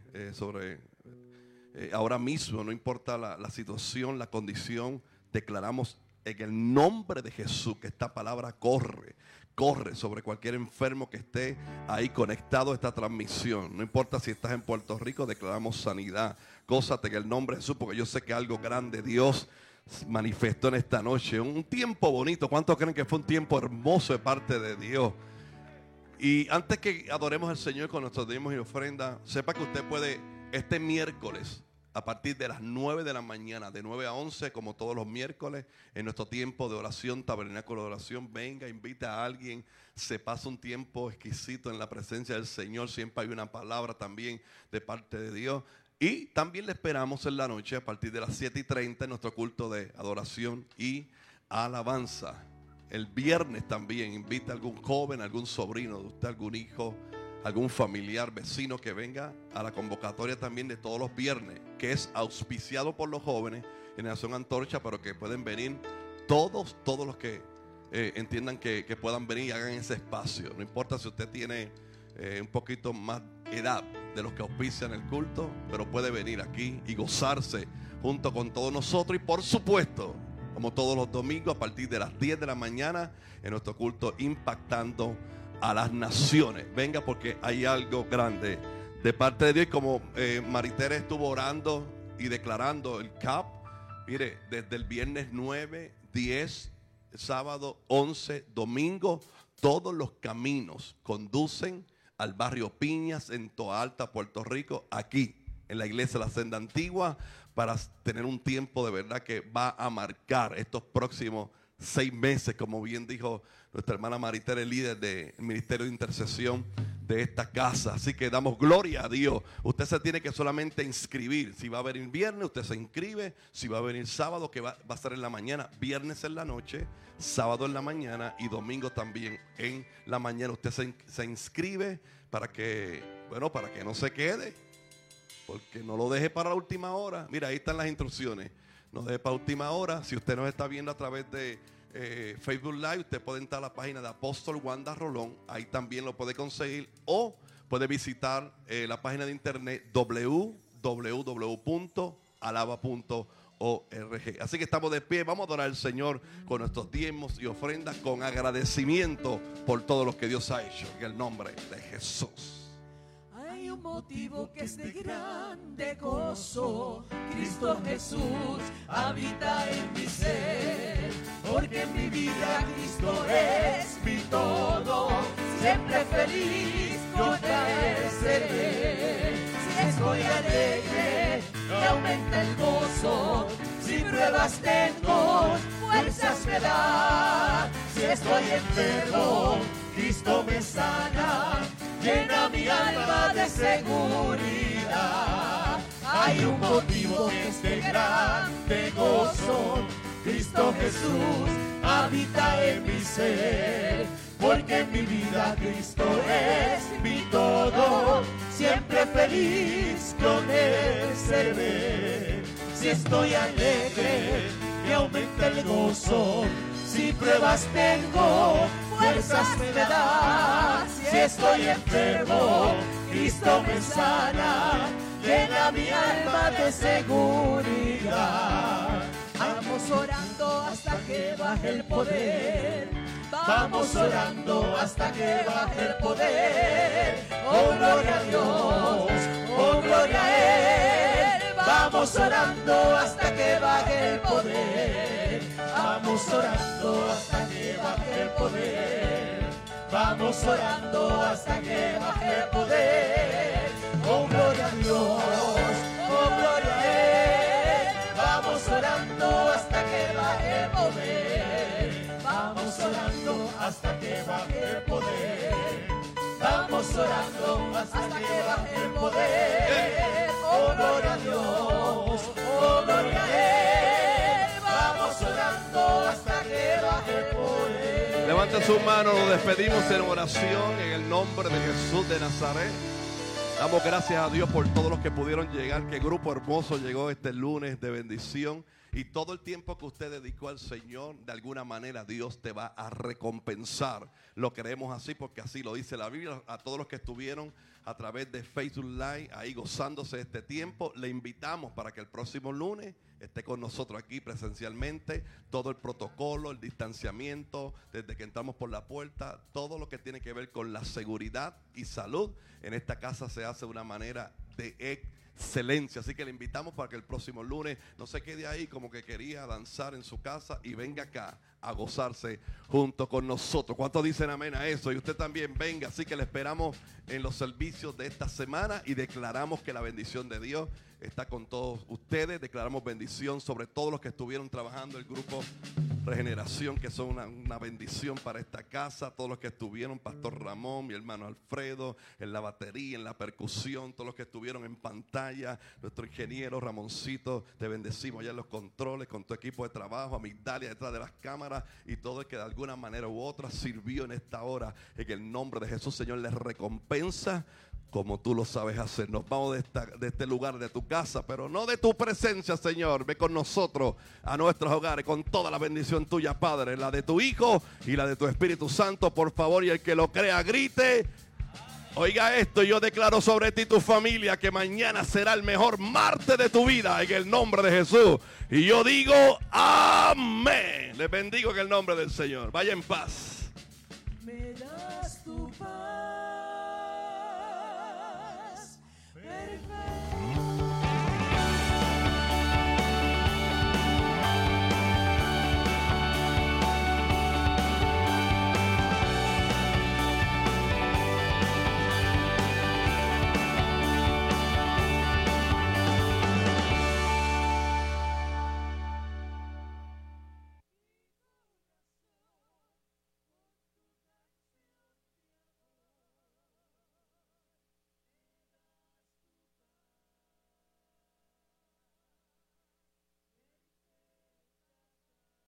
ahora mismo, no importa la situación, la condición, declaramos en el nombre de Jesús que esta palabra corre sobre cualquier enfermo que esté ahí conectado a esta transmisión. No importa si estás en Puerto Rico, declaramos sanidad. Gózate en el nombre de Jesús, porque yo sé que algo grande Dios manifestó en esta noche. Un tiempo bonito. ¿Cuántos creen que fue un tiempo hermoso de parte de Dios? Y antes que adoremos al Señor con nuestros diezmos y ofrendas, sepa que usted puede este miércoles, a partir de las 9 de la mañana, de 9 a 11, como todos los miércoles, en nuestro tiempo de oración, tabernáculo de oración, venga, invita a alguien, se pasa un tiempo exquisito en la presencia del Señor. Siempre hay una palabra también de parte de Dios. Y también le esperamos en la noche, a partir de las 7:30, en nuestro culto de adoración y alabanza. El viernes también invita a algún joven, algún sobrino de usted, algún hijo, algún familiar, vecino, que venga a la convocatoria también de todos los viernes, que es auspiciado por los jóvenes, Generación Antorcha, pero que pueden venir todos los que entiendan que puedan venir y hagan ese espacio. No importa si usted tiene un poquito más edad de los que auspician el culto, pero puede venir aquí y gozarse junto con todos nosotros. Y por supuesto, como todos los domingos, a partir de las 10 de la mañana, en nuestro culto Impactando a las naciones. Venga, porque hay algo grande de parte de Dios. Y como Maritere estuvo orando y declarando el CAP, mire, desde el viernes 9, 10, sábado 11, domingo, todos los caminos conducen al barrio Piñas en Toa Alta, Puerto Rico, aquí en la iglesia de la Senda Antigua, para tener un tiempo de verdad que va a marcar estos próximos 6 meses, como bien dijo nuestra hermana Maritere, líder del Ministerio de Intercesión de esta casa. Así que damos gloria a Dios. Usted se tiene que solamente inscribir. Si va a venir viernes, usted se inscribe. Si va a venir sábado, que va a ser en la mañana, viernes en la noche, sábado en la mañana y domingo también en la mañana. Usted se inscribe para que, bueno, para que no se quede, porque no lo deje para la última hora. Mira, ahí están las instrucciones. No deje para última hora. Si usted nos está viendo a través de Facebook Live, usted puede entrar a la página de Apóstol Wanda Rolón. Ahí también lo puede conseguir. O puede visitar la página de internet www.alaba.org. Así que estamos de pie. Vamos a adorar al Señor con nuestros diezmos y ofrendas, con agradecimiento por todo lo que Dios ha hecho. En el nombre de Jesús. Hay un motivo que es de grande gozo. Cristo Jesús habita en mi ser, porque en mi vida Cristo es mi todo. Siempre feliz con Él seré. Si estoy alegre, me aumenta el gozo. Si pruebas tengo, fuerzas me da. Si estoy enfermo, Cristo me sana. Llena mi alma de seguridad. Hay un motivo que es de grande gozo. Cristo Jesús habita en mi ser, porque en mi vida Cristo es mi todo. Siempre feliz con Él seré. Si estoy alegre, me aumenta el gozo. Si pruebas tengo, fuerzas me da. Si estoy enfermo, Cristo me sana. Llena mi alma de seguridad. Vamos orando hasta que baje el poder. Vamos orando hasta que baje el poder. Oh, gloria a Dios, oh, gloria a Él. Vamos orando hasta que baje el poder. Vamos orando hasta que baje el poder. Vamos orando hasta que baje el poder. Oh, gloria a Dios, oh, gloria a Él. Vamos orando hasta que baje el poder. Vamos orando hasta que baje el poder. Vamos orando hasta que baje el poder. Oh, gloria a Dios, oh, gloria a Él. Vamos orando hasta que baje el poder. Levanten sus manos, nos despedimos en oración en el nombre de Jesús de Nazaret. Damos gracias a Dios por todos los que pudieron llegar. Qué grupo hermoso llegó este lunes de bendición. Y todo el tiempo que usted dedicó al Señor, de alguna manera Dios te va a recompensar. Lo creemos así porque así lo dice la Biblia. A todos los que estuvieron a través de Facebook Live, ahí gozándose de este tiempo, le invitamos para que el próximo lunes esté con nosotros aquí presencialmente. Todo el protocolo, el distanciamiento, desde que entramos por la puerta, todo lo que tiene que ver con la seguridad y salud en esta casa se hace de una manera de excelencia. Así que le invitamos para que el próximo lunes no se quede ahí como que quería danzar en su casa y venga acá a gozarse junto con nosotros. ¿Cuántos dicen amén a eso? Y usted también venga. Así que le esperamos en los servicios de esta semana y declaramos que la bendición de Dios está con todos ustedes. Declaramos bendición sobre todos los que estuvieron trabajando el grupo Regeneración, que son una bendición para esta casa. Todos los que estuvieron, Pastor Ramón, mi hermano Alfredo, en la batería, en la percusión, todos los que estuvieron en pantalla, nuestro ingeniero Ramoncito, te bendecimos ya en los controles, con tu equipo de trabajo, Amigdalia detrás de las cámaras y todo el que de alguna manera u otra sirvió en esta hora. En el nombre de Jesús, Señor, les recompensa como tú lo sabes hacer. Nos vamos de este lugar, de tu casa, pero no de tu presencia, Señor. Ve con nosotros a nuestros hogares con toda la bendición tuya, Padre, la de tu Hijo y la de tu Espíritu Santo, por favor. Y el que lo crea, grite. Oiga esto, yo declaro sobre ti y tu familia que mañana será el mejor martes de tu vida en el nombre de Jesús. Y yo digo amén. Les bendigo en el nombre del Señor. Vaya en paz. Me da